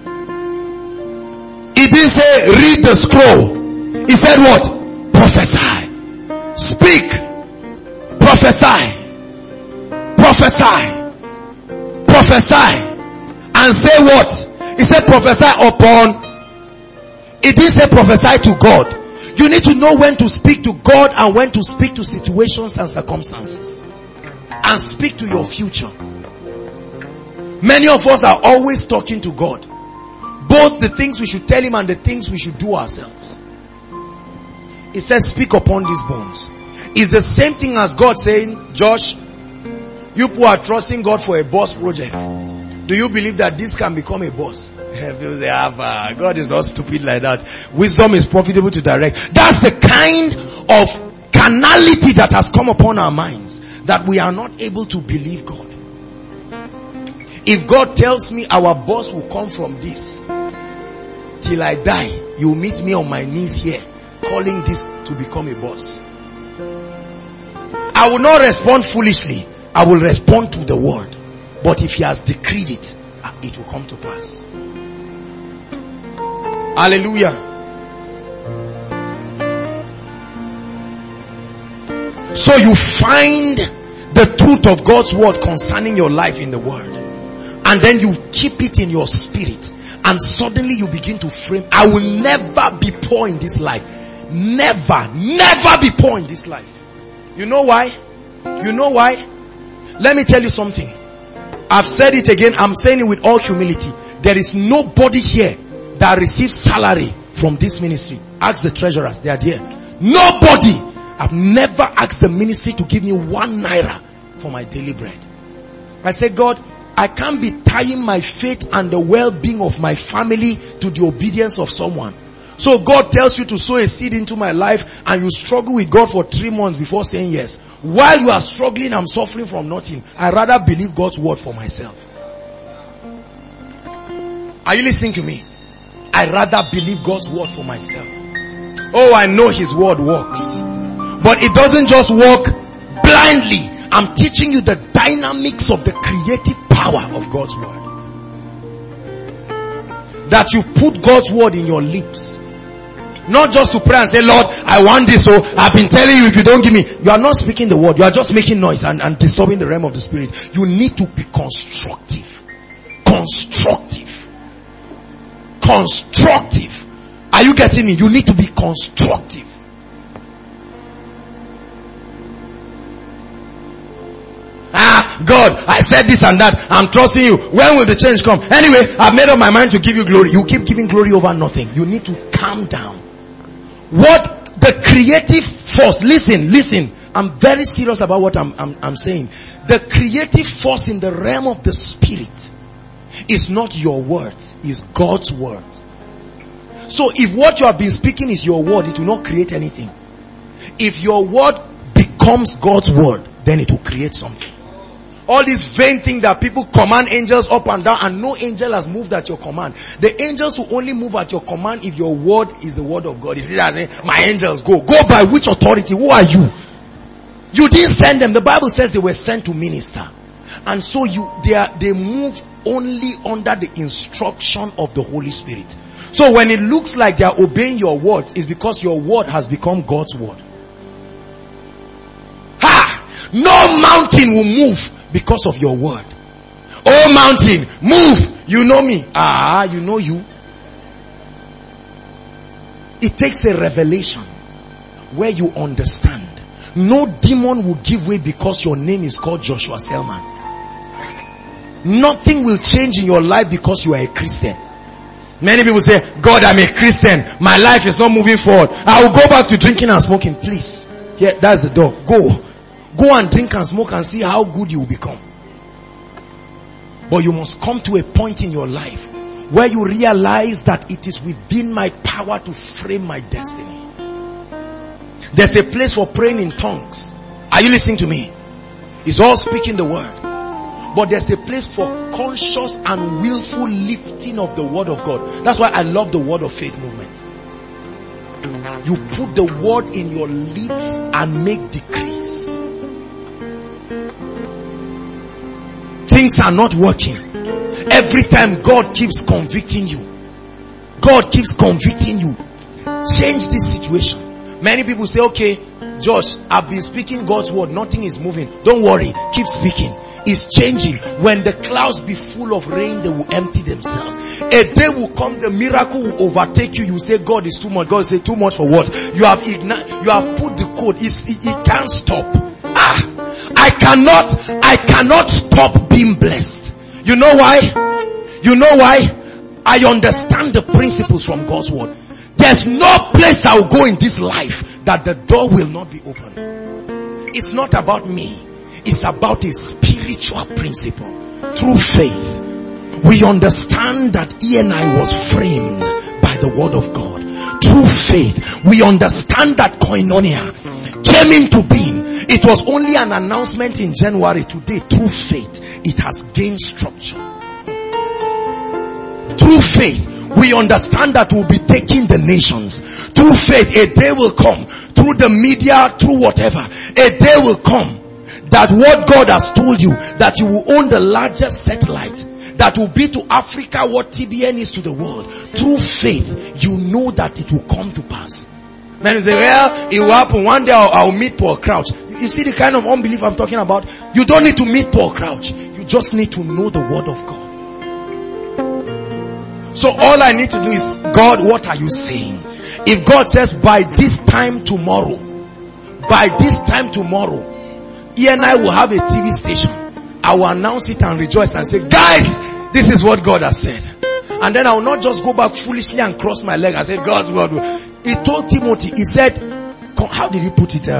He didn't say read the scroll. He said what? Prophesy. Speak. Prophesy. Prophesy. Prophesy. And say what? He said prophesy upon. He didn't say prophesy to God. You need to know when to speak to God and when to speak to situations and circumstances. And speak to your future. Many of us are always talking to God. Both the things we should tell him and the things we should do ourselves. It says, speak upon these bones. It's the same thing as God saying, Josh, you who are trusting God for a boss project, do you believe that this can become a boss? People say, God is not stupid like that. Wisdom is profitable to direct. That's the kind of carnality that has come upon our minds, that we are not able to believe God. If God tells me our boss will come from this, till I die, you meet me on my knees here, calling this to become a boss. I will not respond foolishly. I will respond to the word. But if he has decreed it, it will come to pass. Hallelujah. So you find the truth of God's word concerning your life in the word. And then you keep it in your spirit. And suddenly you begin to frame, I will never be poor in this life. Never be poor in this life. You know why? You know why? Let me tell you something. I've said it again. I'm saying it with all humility. There is nobody here that receives salary from this ministry. Ask the treasurers. They are there. Nobody. I've never asked the ministry to give me 1 naira for my daily bread. I said, God, I can't be tying my faith and the well-being of my family to the obedience of someone. So God tells you to sow a seed into my life and you struggle with God for 3 months before saying yes. While you are struggling, I'm suffering from nothing. I rather believe God's word for myself. Are you listening to me? I rather believe God's word for myself. Oh, I know his word works. But it doesn't just work blindly. I'm teaching you the dynamics of the creative power of God's word. That you put God's word in your lips. Not just to pray and say, Lord, I want this, so I've been telling you if you don't give me. You are not speaking the word. You are just making noise and disturbing the realm of the spirit. You need to be constructive. Constructive. Constructive. Are you getting me? You need to be constructive. God, I said this and that. I'm trusting you. When will the change come? Anyway, I've made up my mind to give you glory. You keep giving glory over nothing. You need to calm down. What the creative force, listen, I'm very serious about what I'm saying. The creative force in the realm of the spirit is not your words, is God's word. So if what you have been speaking is your word, it will not create anything. If your word becomes God's word, then it will create something. All this vain thing that people command angels up and down, and no angel has moved at your command. The angels will only move at your command if your word is the word of God. You see that saying, my angels go. Go by which authority? Who are you? You didn't send them. The Bible says they were sent to minister. And so they move only under the instruction of the Holy Spirit. So when it looks like they are obeying your words, it's because your word has become God's word. No mountain will move because of your word. Oh mountain, move. You know me. You know you. It takes a revelation where you understand. No demon will give way because your name is called Joshua Selman. Nothing will change in your life because you are a Christian. Many people say, God, I'm a Christian. My life is not moving forward. I will go back to drinking and smoking. Please. Yeah, that's the door. Go and drink and smoke and see how good you will become. But you must come to a point in your life where you realize that it is within my power to frame my destiny. There's a place for praying in tongues. Are you listening to me? It's all speaking the word. But there's a place for conscious and willful lifting of the word of God. That's why I love the word of faith movement. You put the word in your lips and make decrees. Things are not working. Every time God keeps convicting you. God keeps convicting you. Change this situation. Many people say, okay, Josh, I've been speaking God's word. Nothing is moving. Don't worry. Keep speaking. It's changing. When the clouds be full of rain, they will empty themselves. A day will come, the miracle will overtake you. You say, God is too much. God will say, too much for what? You have put the code. It can't stop. I cannot stop being blessed. You know why? I understand the principles from God's word. There's no place I will go in this life that the door will not be open. It's not about me. It's about a spiritual principle. Through faith, we understand that E&I was framed by the word of God. Through faith, we understand that koinonia came into being. It was only an announcement in January. Today, through faith, it has gained structure. Through faith, we understand that we'll be taking the nations. Through faith, a day will come. Through the media, through whatever, a day will come that what God has told you, that you will own the largest satellite, that will be to Africa what TBN is to the world. Through faith, you know that it will come to pass. Men say, well, it will happen. One day I'll meet Paul Crouch. You see the kind of unbelief I'm talking about? You don't need to meet Paul Crouch. You just need to know the word of God. So all I need to do is, God, what are you saying? If God says by this time tomorrow, E&I will have a TV station, I will announce it and rejoice and say, guys, this is what God has said. And then I will not just go back foolishly and cross my leg and say, God's word. He told Timothy, he said, how did he put it?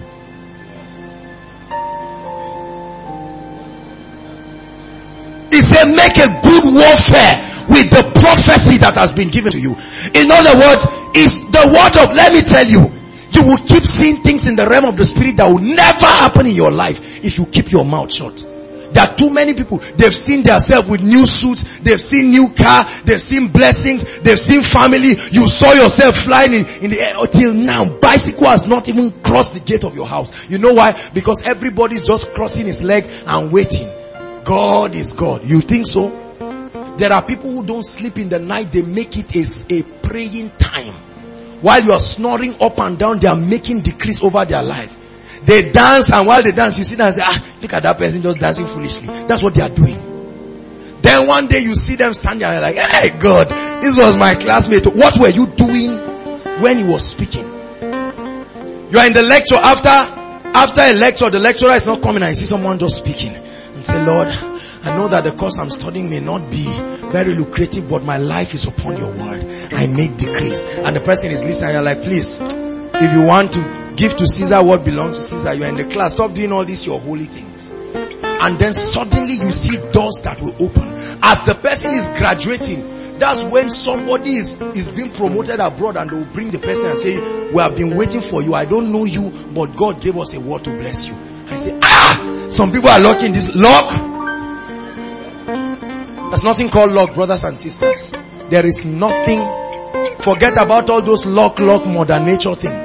He said, make a good warfare with the prophecy that has been given to you. In other words, it's the word of, let me tell you, you will keep seeing things in the realm of the spirit that will never happen in your life if you keep your mouth shut. There are too many people, they've seen themselves with new suits, they've seen new car, they've seen blessings, they've seen family. You saw yourself flying in the air. Until now, bicycle has not even crossed the gate of your house. You know why? Because everybody's just crossing his leg and waiting. God is God. You think so? There are people who don't sleep in the night. They make it a praying time. While you are snoring up and down, they are making decrees over their life. They dance, and while they dance, you sit down and say, look at that person just dancing foolishly. That's what they are doing. Then one day you see them standing and like, hey God, this was my classmate. What were you doing when he was speaking? You are in the lecture. After a lecture, the lecturer is not coming, and you see someone just speaking. And say, Lord, I know that the course I'm studying may not be very lucrative, but my life is upon your word. I make decrees. And the person is listening, and you're like, please, if you want to give to Caesar what belongs to Caesar, you're in the class, stop doing all these your holy things. And then suddenly you see doors that will open. As the person is graduating, that's when somebody is being promoted abroad, and they will bring the person and say, we have been waiting for you. I don't know you, but God gave us a word to bless you. I say, some people are locking this lock. There's nothing called lock, brothers and sisters. There is nothing. Forget about all those lock, mother nature thing.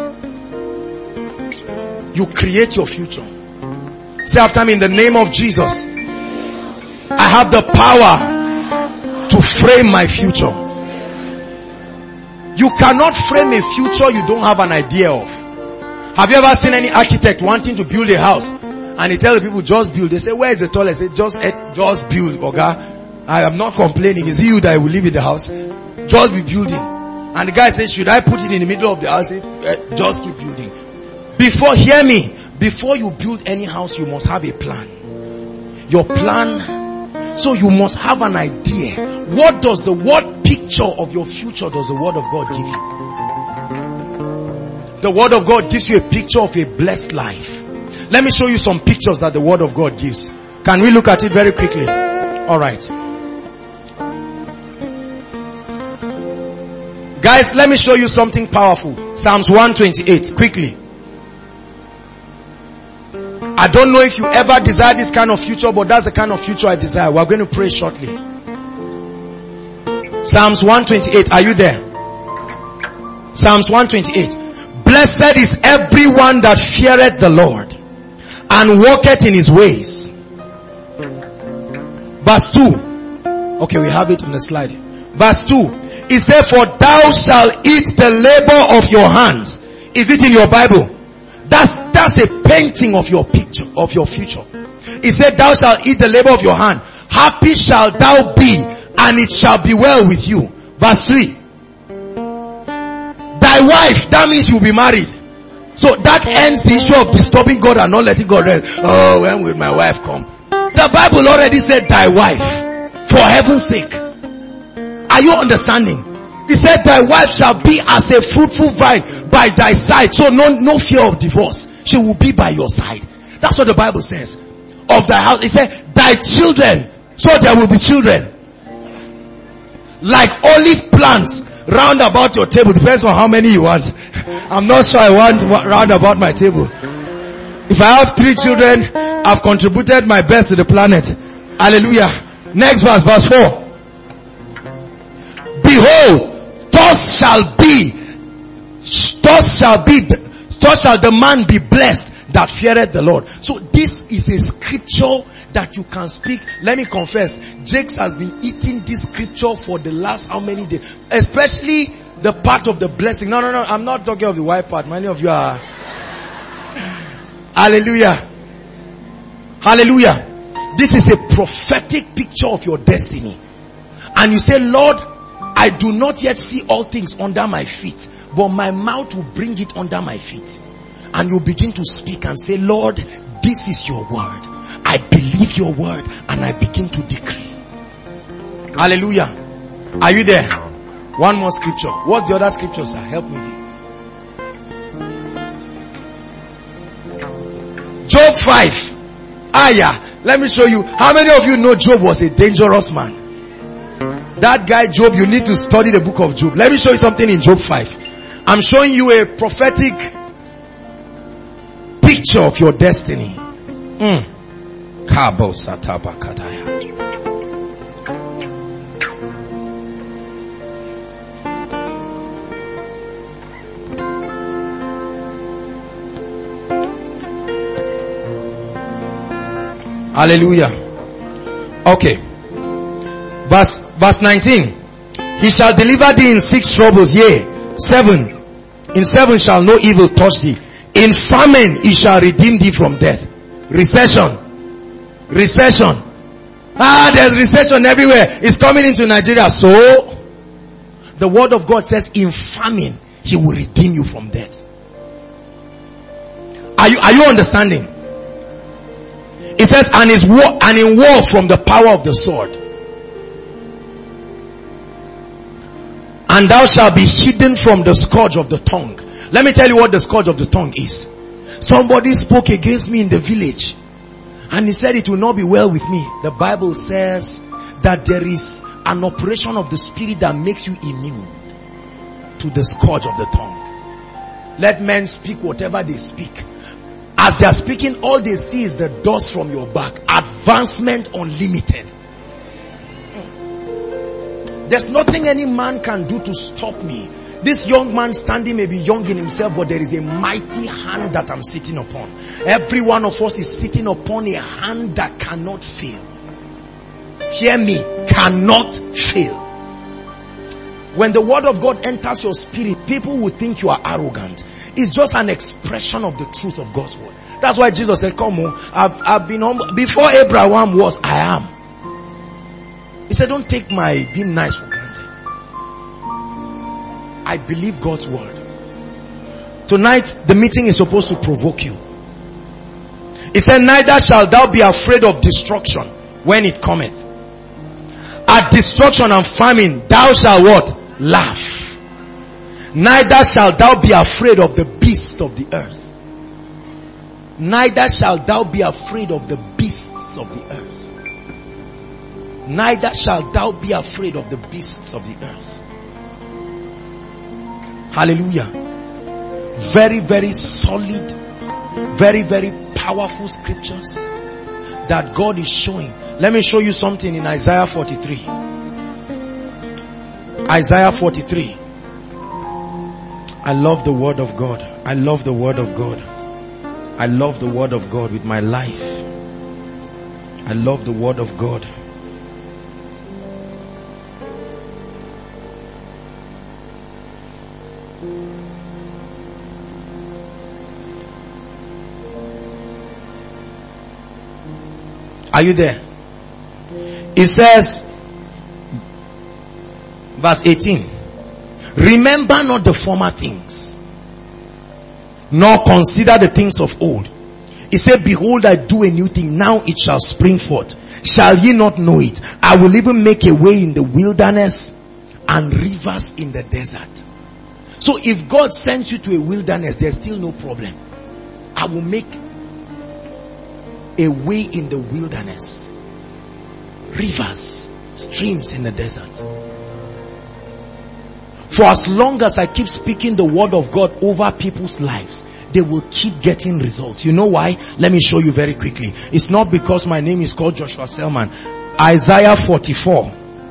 You create your future. Say after me, in the name of Jesus, I have the power to frame my future. You cannot frame a future you don't have an idea of. Have you ever seen any architect wanting to build a house and he tells the people, just build? They say, where is the toilet? They say, just build, okay? I am not complaining. Is it you that will live in the house? Just be building. And the guy says, should I put it in the middle of the house? Just keep building. Hear me. Before you build any house, you must have a plan. Your plan. So you must have an idea. What picture of your future does the word of God give you? The word of God gives you a picture of a blessed life. Let me show you some pictures that the word of God gives. Can we look at it very quickly? Alright. Guys, let me show you something powerful. Psalms 128, quickly. I don't know if you ever desire this kind of future, but that's the kind of future I desire. We're going to pray shortly. Psalms 128, are you there? Psalms 128. Blessed is everyone that feareth the Lord and walketh in his ways. Verse 2. Okay, we have it on the slide. Verse 2. It said, for thou shalt eat the labor of your hands. Is it in your Bible? That's a painting of your picture, of your future. It said, thou shalt eat the labor of your hand. Happy shalt thou be, and it shall be well with you. Verse 3. Thy wife, that means you'll be married. So that ends the issue of disturbing God and not letting God rest. Oh, when will my wife come? The Bible already said thy wife. For heaven's sake. Are you understanding? He said, thy wife shall be as a fruitful vine by thy side. So no fear of divorce. She will be by your side. That's what the Bible says. Of thy house. He said, thy children. So there will be children. Like olive plants round about your table. Depends on how many you want. I'm not sure I want round about my table. If I have 3 children, I've contributed my best to the planet. Hallelujah. Next verse, verse 4. Behold, thus shall the man be blessed that feareth the Lord. So this is a scripture that you can speak. Let me confess, Jakes has been eating this scripture for the last how many days? Especially the part of the blessing. No, I'm not talking of the white part. Many of you are. Hallelujah. Hallelujah. This is a prophetic picture of your destiny. And you say, Lord, I do not yet see all things under my feet, but my mouth will bring it under my feet. And you begin to speak and say, Lord, this is your word. I believe your word and I begin to decree. Hallelujah. Are you there? One more scripture. What's the other scripture, sir? Help me there. Job 5. Let me show you. How many of you know Job was a dangerous man? That guy Job, you need to study the book of Job. Let me show you something in Job 5. I'm showing you a prophetic picture of your destiny. Hallelujah. Okay. Verse 19. He shall deliver thee in 6 troubles, yea, 7. In 7 shall no evil touch thee. In famine he shall redeem thee from death. Recession. There's recession everywhere. It's coming into Nigeria. So, the word of God says, in famine he will redeem you from death. Are you understanding? It says, and in war from the power of the sword. And thou shalt be hidden from the scourge of the tongue. Let me tell you what the scourge of the tongue is. Somebody spoke against me in the village. And he said it will not be well with me. The Bible says that there is an operation of the spirit that makes you immune to the scourge of the tongue. Let men speak whatever they speak. As they are speaking, all they see is the dust from your back. Advancement unlimited. There's nothing any man can do to stop me. This young man standing may be young in himself, but there is a mighty hand that I'm sitting upon. Every one of us is sitting upon a hand that cannot fail. Hear me, cannot fail. When the word of God enters your spirit, people will think you are arrogant. It's just an expression of the truth of God's word. That's why Jesus said, come on, I've been humble. Before Abraham was, I am. He said, don't take my being nice for granted. I believe God's word. Tonight, the meeting is supposed to provoke you. He said, neither shalt thou be afraid of destruction when it cometh. At destruction and famine, thou shalt what? Laugh. Neither shalt thou be afraid of the beasts of the earth. Neither shalt thou be afraid of the beasts of the earth. Neither shalt thou be afraid of the beasts of the earth. Hallelujah. Very, very solid, very, very powerful scriptures that God is showing. Let me show you something in Isaiah 43. Isaiah 43. I love the word of God. I love the word of God. I love the word of God with my life. I love the word of God. Are you there? It says, verse 18, remember not the former things, nor consider the things of old. He said, behold, I do a new thing. Now it shall spring forth. Shall ye not know it? I will even make a way in the wilderness and rivers in the desert. So if God sends you to a wilderness, there's still no problem. I will make a way in the wilderness. Rivers, streams in the desert. For as long as I keep speaking the word of God over people's lives, they will keep getting results. You know why? Let me show you very quickly. It's not because my name is called Joshua Selman. Isaiah 44.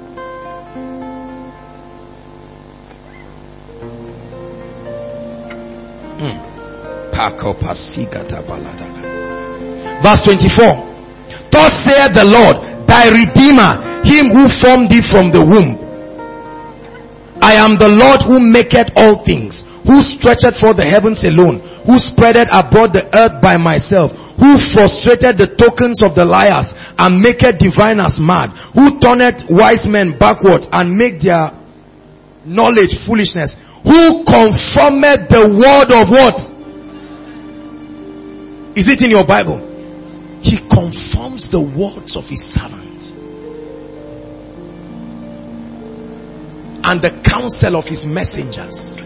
Verse 24. Thus saith the Lord, thy Redeemer, him who formed thee from the womb. I am the Lord who maketh all things, who stretcheth forth the heavens alone, who spreadeth abroad the earth by myself, who frustrated the tokens of the liars, and maketh diviners mad, who turneth wise men backwards, and make their knowledge foolishness, who confirmed the word of what? Is it in your Bible? He confirms the words of his servant. And the counsel of his messengers.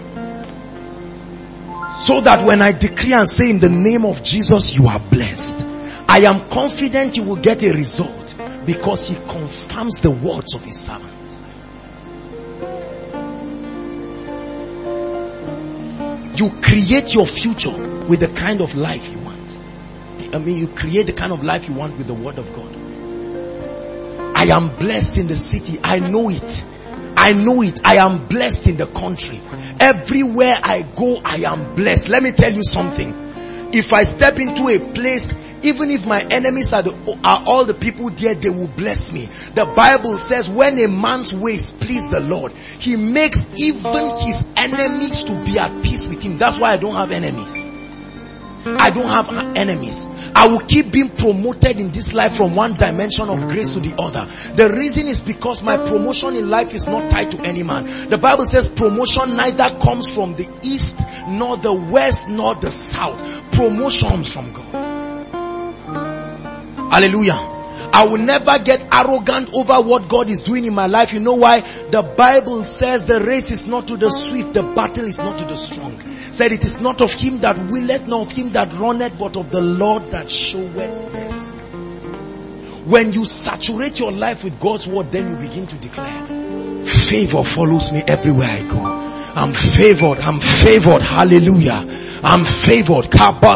So that when I decree and say in the name of Jesus, you are blessed, I am confident you will get a result, because he confirms the words of his servant. You create your future with the kind of life you want. You create the kind of life you want with the word of God. I am blessed in the city. I know it. I know it. I am blessed in the country. Everywhere I go, I am blessed. Let me tell you something. If I step into a place, even if my enemies are all the people there, they will bless me. The Bible says when a man's ways please the Lord, he makes even his enemies to be at peace with him. That's why I don't have enemies. I don't have enemies. I will keep being promoted in this life from one dimension of grace to the other. The reason is because my promotion in life is not tied to any man. The Bible says promotion neither comes from the east, nor the west, nor the south. Promotions from God. Hallelujah. I will never get arrogant over what God is doing in my life. You know why? The Bible says the race is not to the swift, the battle is not to the strong. Said it is not of him that willeth, nor of him that runneth, but of the Lord that showeth mercy. When you saturate your life with God's word, then you begin to declare, favor follows me everywhere I go. I'm favored. I'm favored. Hallelujah. I'm favored.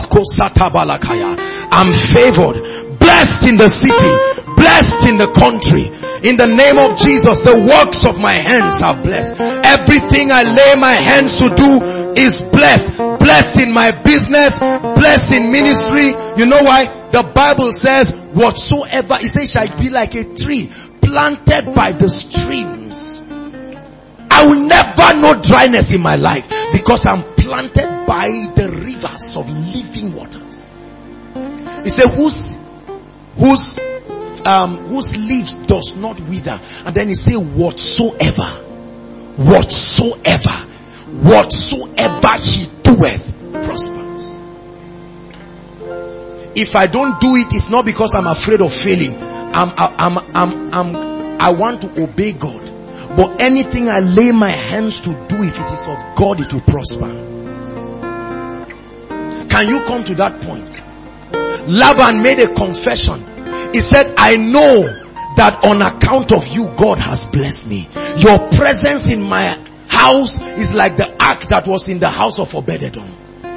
I'm favored. Blessed in the city. Blessed in the country. In the name of Jesus, the works of my hands are blessed. Everything I lay my hands to do is blessed. Blessed in my business. Blessed in ministry. You know why? The Bible says, whatsoever, it says, shall be like a tree planted by the streams. I will never know dryness in my life, because I'm planted by the rivers of living waters. He said, whose leaves does not wither. And then he said, whatsoever he doeth prospers. If I don't do it, it's not because I'm afraid of failing. I want to obey God. But anything I lay my hands to do, if it is of God, it will prosper. Can you come to that point? Laban made a confession. He said, I know that on account of you, God has blessed me. Your presence in my house is like the ark that was in the house of Obed-Edom.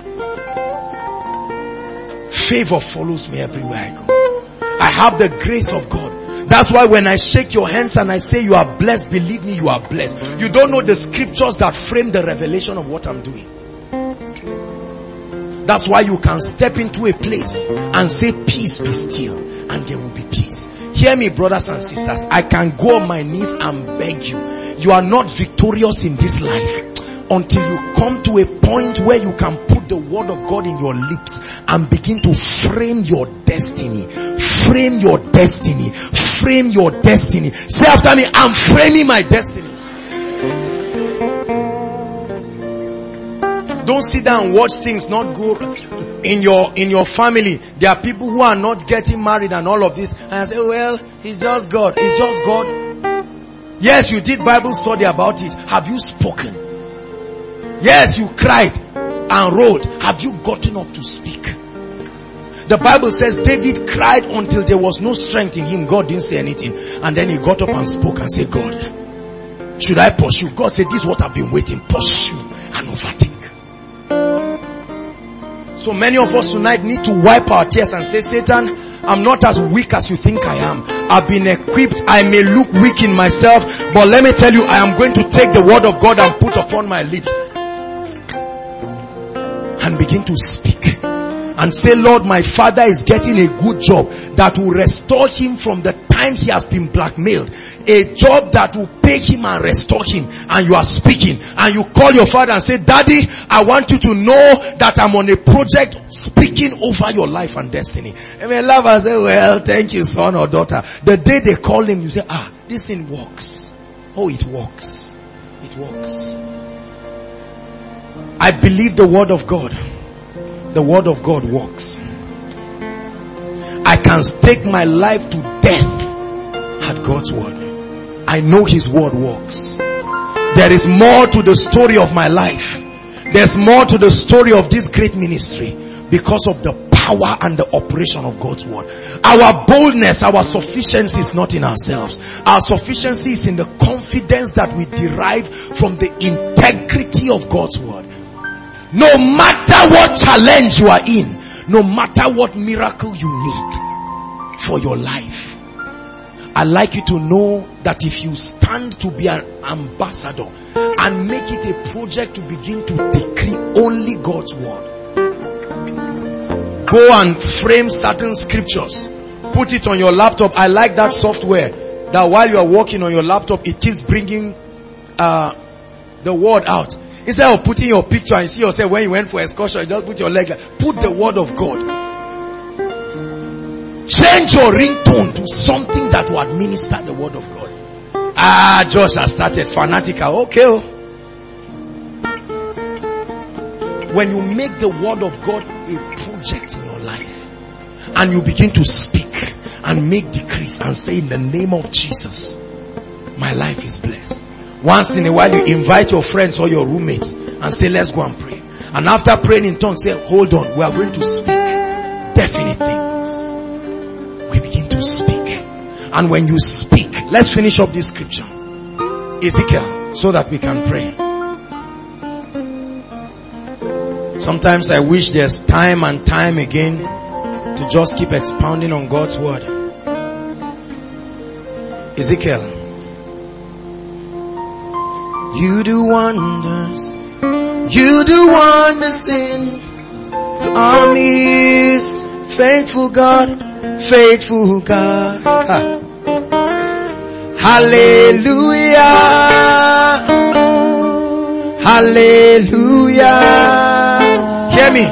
Favor follows me everywhere I go. I have the grace of God. That's why when I shake your hands and I say you are blessed, believe me, you are blessed. You don't know the scriptures that frame the revelation of what I'm doing. That's why you can step into a place and say, peace be still, and there will be peace. Hear me, brothers and sisters. I can go on my knees and beg you. You are not victorious in this life until you come to a point where you can put the word of God in your lips and begin to frame your destiny. Frame your destiny. Frame your destiny. Say after me, I'm framing my destiny. Don't sit down and watch things not go in your family. There are people who are not getting married and all of this. And I say, well, it's just God. It's just God. Yes, you did Bible study about it. Have you spoken? Yes, you cried and rolled. Have you gotten up to speak? The Bible says David cried until there was no strength in him. God didn't say anything. And then he got up and spoke and said, God, should I pursue? God said, this is what I've been waiting. Pursue and overtake. So many of us tonight need to wipe our tears and say, Satan, I'm not as weak as you think I am. I've been equipped. I may look weak in myself, but let me tell you, I am going to take the word of God and put upon my lips and begin to speak and say, Lord, my father is getting a good job that will restore him from the time he has been blackmailed. A job that will pay him and restore him. And you are speaking and you call your father and say, Daddy, I want you to know that I'm on a project speaking over your life and destiny. And may laugh and say, well, thank you, son or daughter. The day they call him, you say, this thing works. Oh, it works. It works. I believe the word of God. The word of God works. I can stake my life to death at God's word. I know his word works. There is more to the story of my life. There's more to the story of this great ministry because of the power and the operation of God's word. Our boldness, our sufficiency is not in ourselves. Our sufficiency is in the confidence that we derive from the integrity of God's word. No matter what challenge you are in, no matter what miracle you need for your life, I'd like you to know that if you stand to be an ambassador and make it a project to begin to decree only God's word, go and frame certain scriptures, put it on your laptop. I like that software that while you are working on your laptop, it keeps bringing the word out. Instead of putting your picture and see yourself when you went for excursion, you just put your leg. Put the word of God. Change your ringtone to something that will administer the word of God. Josh has started fanatical. Okay. When you make the word of God a project in your life and you begin to speak and make decrees and say, in the name of Jesus, my life is blessed. Once in a while you invite your friends or your roommates and say, let's go and pray. And after praying in tongues, say, hold on, we are going to speak definite things. We begin to speak. And when you speak, let's finish up this scripture. Ezekiel, so that we can pray. Sometimes I wish there's time and time again to just keep expounding on God's word. Ezekiel. You do wonders. You do wonders in our midst. Faithful God. Faithful God. Hallelujah. Hallelujah. Hear me.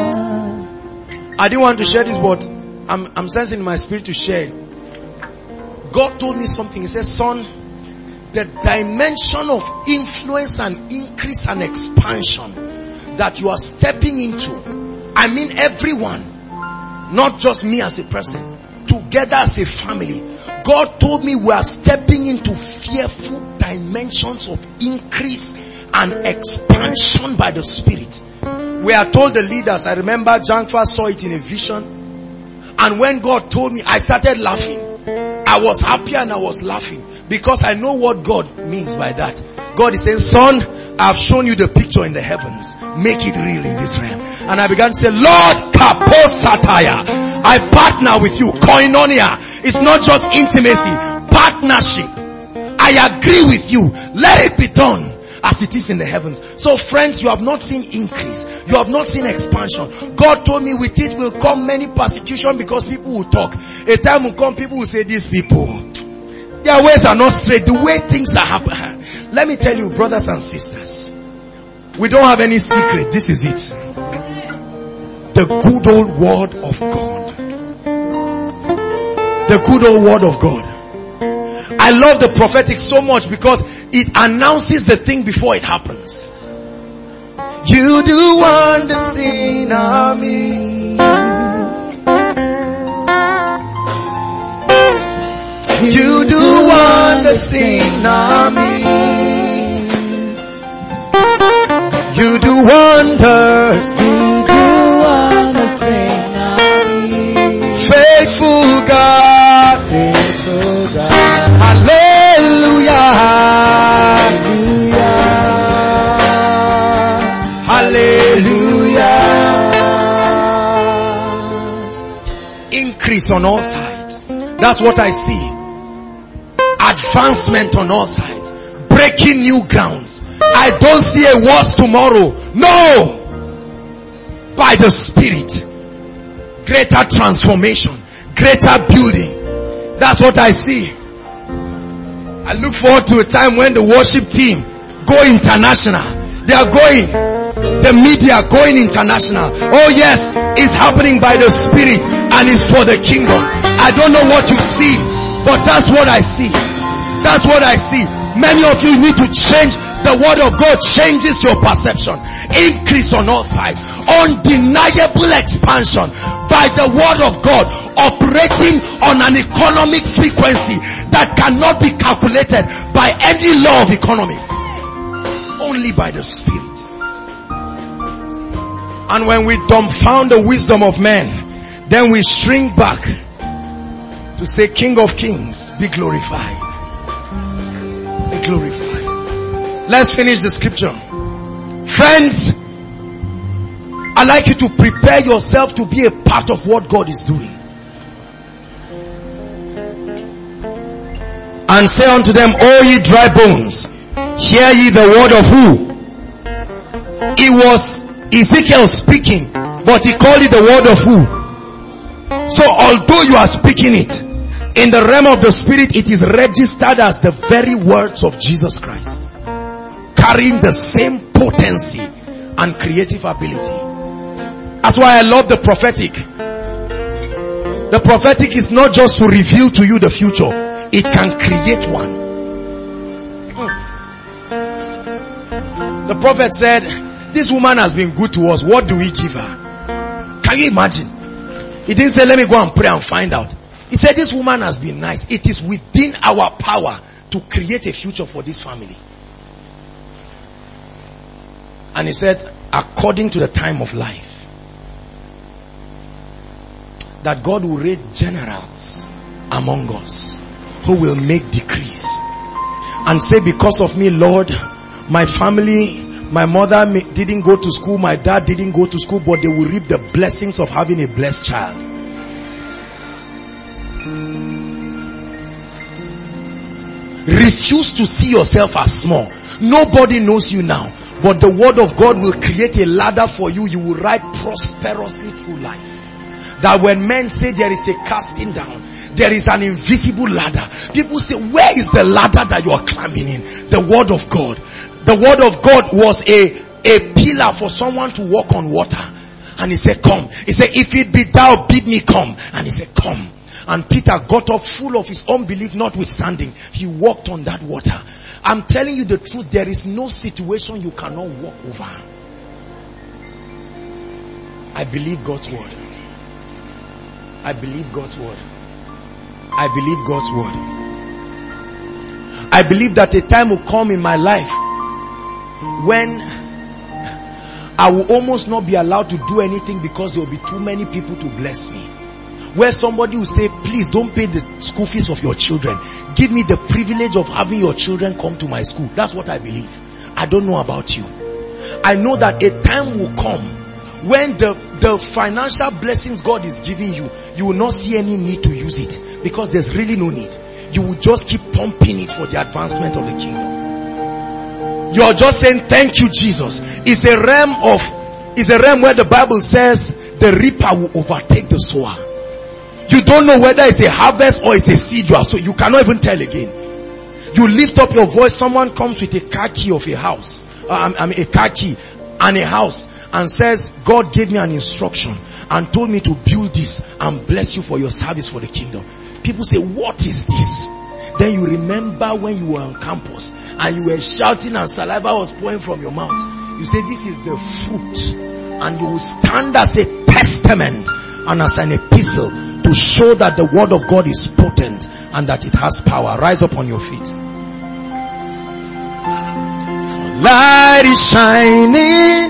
I didn't want to share this, but I'm sensing in my spirit to share. God told me something. He said, son, the dimension of influence and increase and expansion that you are stepping into, I mean everyone, not just me as a person, together as a family. God told me we are stepping into fearful dimensions of increase and expansion by the Spirit. We are told the leaders, I remember Jankfa saw it in a vision, and when God told me, I started laughing. I was happy and I was laughing because I know what God means by that. God is saying, son, I've shown you the picture in the heavens. Make it real in this realm. And I began to say, Lord, kaposataya, I partner with you. Koinonia. It's not just intimacy. Partnership. I agree with you. Let it be done as it is in the heavens. So friends, you have not seen increase. You have not seen expansion. God told me with it will come many persecution because people will talk. A time will come, people will say, these people, their ways are not straight. The way things are happening. Let me tell you, brothers and sisters, we don't have any secret. This is it. The good old word of God. The good old word of God. I love the prophetic so much because it announces the thing before it happens. You do wonders in our midst. You do wonders wonders in our midst. You do wonders. You do wonders in our midst. Faithful God. Faithful God. Hallelujah. Hallelujah. Increase on all sides. That's what I see. Advancement on all sides. Breaking new grounds. I don't see a worse tomorrow. No. By the Spirit. Greater transformation. Greater building. That's what I see. I look forward to a time when the worship team go international. They are going. The media going international. Oh yes, it's happening by the Spirit and it's for the kingdom. I don't know what you see, but that's what I see. That's what I see. Many of you need to change. The word of God changes your perception. Increase on all sides. Undeniable expansion by the word of God, operating on an economic frequency that cannot be calculated by any law of economics. Only by the Spirit. And when we dumbfound the wisdom of men, then we shrink back to say, King of Kings, be glorified. Be glorified. Let's finish the scripture. Friends, I'd like you to prepare yourself to be a part of what God is doing. And say unto them, O ye dry bones, hear ye the word of who? It was Ezekiel speaking, but he called it the word of who? So although you are speaking it, in the realm of the Spirit, it is registered as the very words of Jesus Christ, carrying the same potency and creative ability. That's why I love the prophetic. The prophetic is not just to reveal to you the future. It can create one. The prophet said, this woman has been good to us. What do we give her? Can you imagine? He didn't say, let me go and pray and find out. He said, this woman has been nice. It is within our power to create a future for this family. And he said, according to the time of life, that God will raise generals among us who will make decrees and say, because of me, Lord, my family, my mother didn't go to school, my dad didn't go to school, but they will reap the blessings of having a blessed child. Refuse to see yourself as small. Nobody knows you now, but the word of God will create a ladder for you. You will ride prosperously through life. That when men say there is a casting down, there is an invisible ladder. People say, where is the ladder that you are climbing in? The word of God. The word of God was a pillar for someone to walk on water. And he said, come. He said, if it be thou, bid me come. And he said, come. And Peter got up full of his unbelief notwithstanding. He walked on that water. I'm telling you the truth, there is no situation you cannot walk over. I believe God's word. I believe God's word. I believe God's word. I believe that a time will come in my life when I will almost not be allowed to do anything because there will be too many people to bless me. Where somebody will say, please don't pay the school fees of your children. Give me the privilege of having your children come to my school. That's what I believe. I don't know about you. I know that a time will come when the financial blessings God is giving you, you will not see any need to use it because there's really no need. You will just keep pumping it for the advancement of the kingdom. You're just saying, thank you, Jesus. It's a realm where the Bible says the reaper will overtake the sower. You don't know whether it's a harvest or it's a seed, so you cannot even tell again. You lift up your voice, someone comes with a car key of a house, a car key and a house, and says, God gave me an instruction and told me to build this and bless you for your service for the kingdom. People say, what is this? Then you remember when you were on campus and you were shouting and saliva was pouring from your mouth. You say, this is the fruit. And you will stand as a testament and as an epistle to show that the word of God is potent and that it has power. Rise up on your feet. Light is shining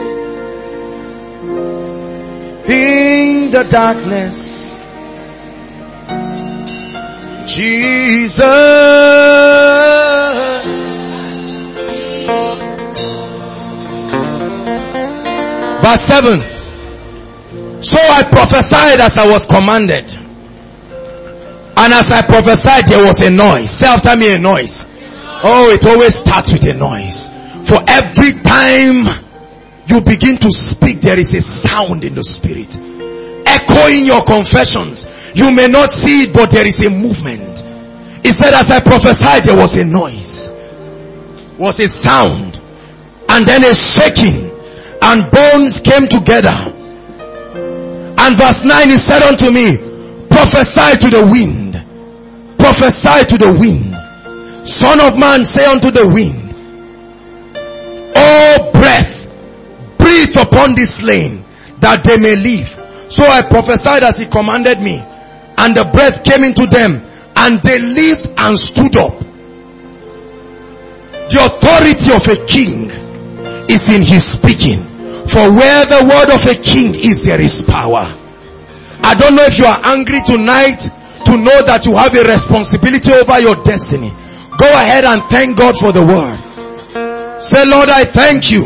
in the darkness. Jesus. Verse 7. So I prophesied as I was commanded. And as I prophesied, there was a noise. Say after me, a noise. Oh, it always starts with a noise. For every time you begin to speak, there is a sound in the spirit. Echoing your confessions. You may not see it, but there is a movement. He said, as I prophesied, there was a noise. Was a sound. And then a shaking. And bones came together. And verse 9, he said unto me, prophesy to the wind. Prophesy to the wind. Son of man, say unto the wind, O breath, breathe upon this slain, that they may live. So I prophesied as he commanded me, and the breath came into them, and they lived and stood up. The authority of a king is in his speaking. For where the word of a king is, there is power. I don't know if you are angry tonight to know that you have a responsibility over your destiny. Go ahead and thank God for the word. Say, Lord, I thank you.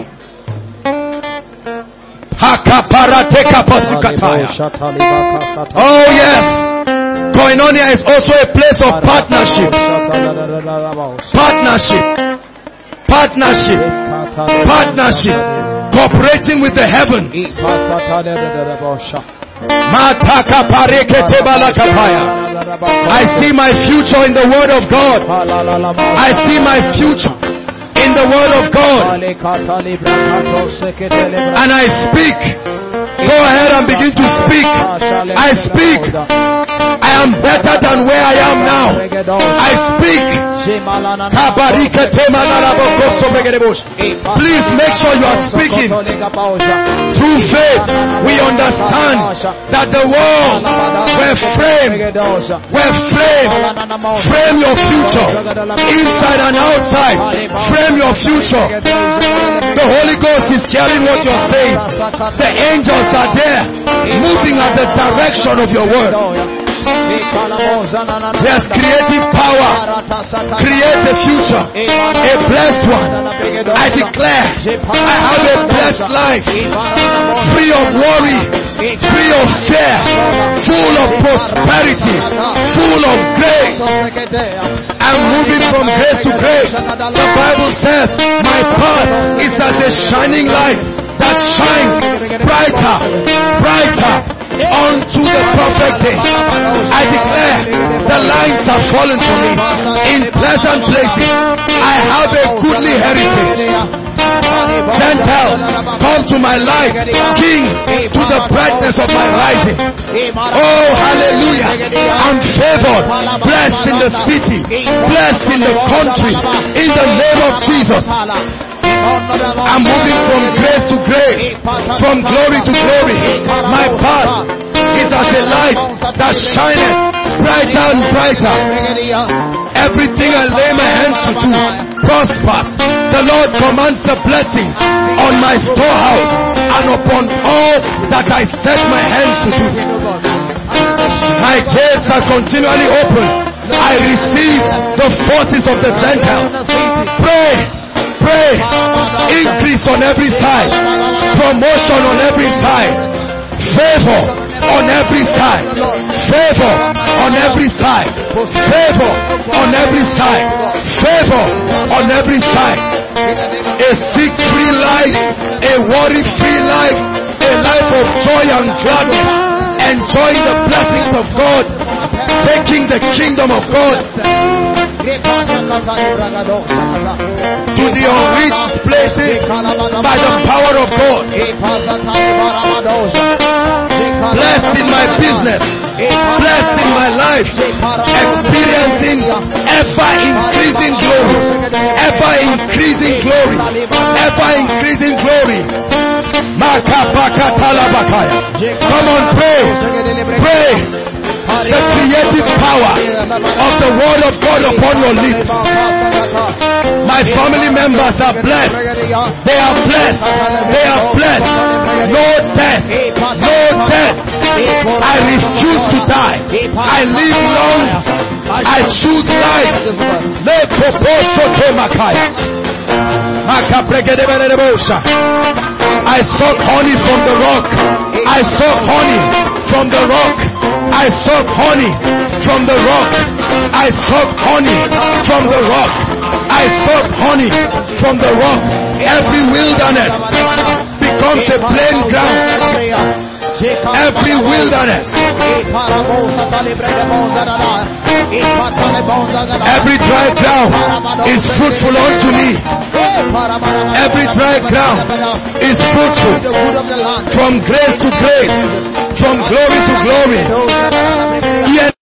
Oh yes. Koinonia is also a place of partnership. Partnership. Partnership. Partnership. Cooperating with the heavens. I see my future in the word of God. I see my future in the word of God. And I speak. Go ahead and begin to speak. I speak. I am better than where I am now. I speak. Please make sure you are speaking. Through faith, we understand that the walls were framed. Frame your future. Inside and outside. Frame your future. The Holy Ghost is hearing what you are saying. The angels are there, moving at the direction of your word. There's creative power. Create a future, a blessed one. I declare I have a blessed life, free of worry, free of fear, full of prosperity, full of grace. I'm moving from grace to grace. The Bible says my path is as a shining light that shines brighter, brighter unto the perfect day. I declare the lines have fallen to me in pleasant places. I have a goodly heritage. Gentiles, come to my light. Kings, to the brightness of my rising. Oh, hallelujah. I'm favored, blessed in the city, blessed in the country, in the name of Jesus. I'm moving from grace to grace, from glory to glory. My path is as a light that shineth brighter and brighter. Everything I lay my hands to do prospers. The Lord commands the blessings on my storehouse and upon all that I set my hands to do. My gates are continually open. I receive the forces of the Gentiles. Pray. Pray. Increase on every side. Promotion on every side. Favor on every side. Favor on every side. Favor on every side. Favor on every side. A sick-free life. A worry-free life. A life of joy and gladness. Enjoying the blessings of God. Taking the kingdom of God to the unreached places by the power of God. Blessed in my business, blessed in my life, experiencing ever increasing glory, ever increasing glory, ever increasing glory. Come on, pray, pray. The creative power of the word of God upon your lips. My My family members are blessed. They are blessed. They are blessed. No death. No death. I refuse to die. I live long. I choose life. I suck honey from the rock. I suck honey from the rock. I suck honey from the rock. I suck honey from the rock. I suck honey from the rock. Every wilderness becomes a plain ground. Every wilderness, every dry ground is fruitful unto me. Every dry ground is fruitful. From grace to grace, from glory to glory.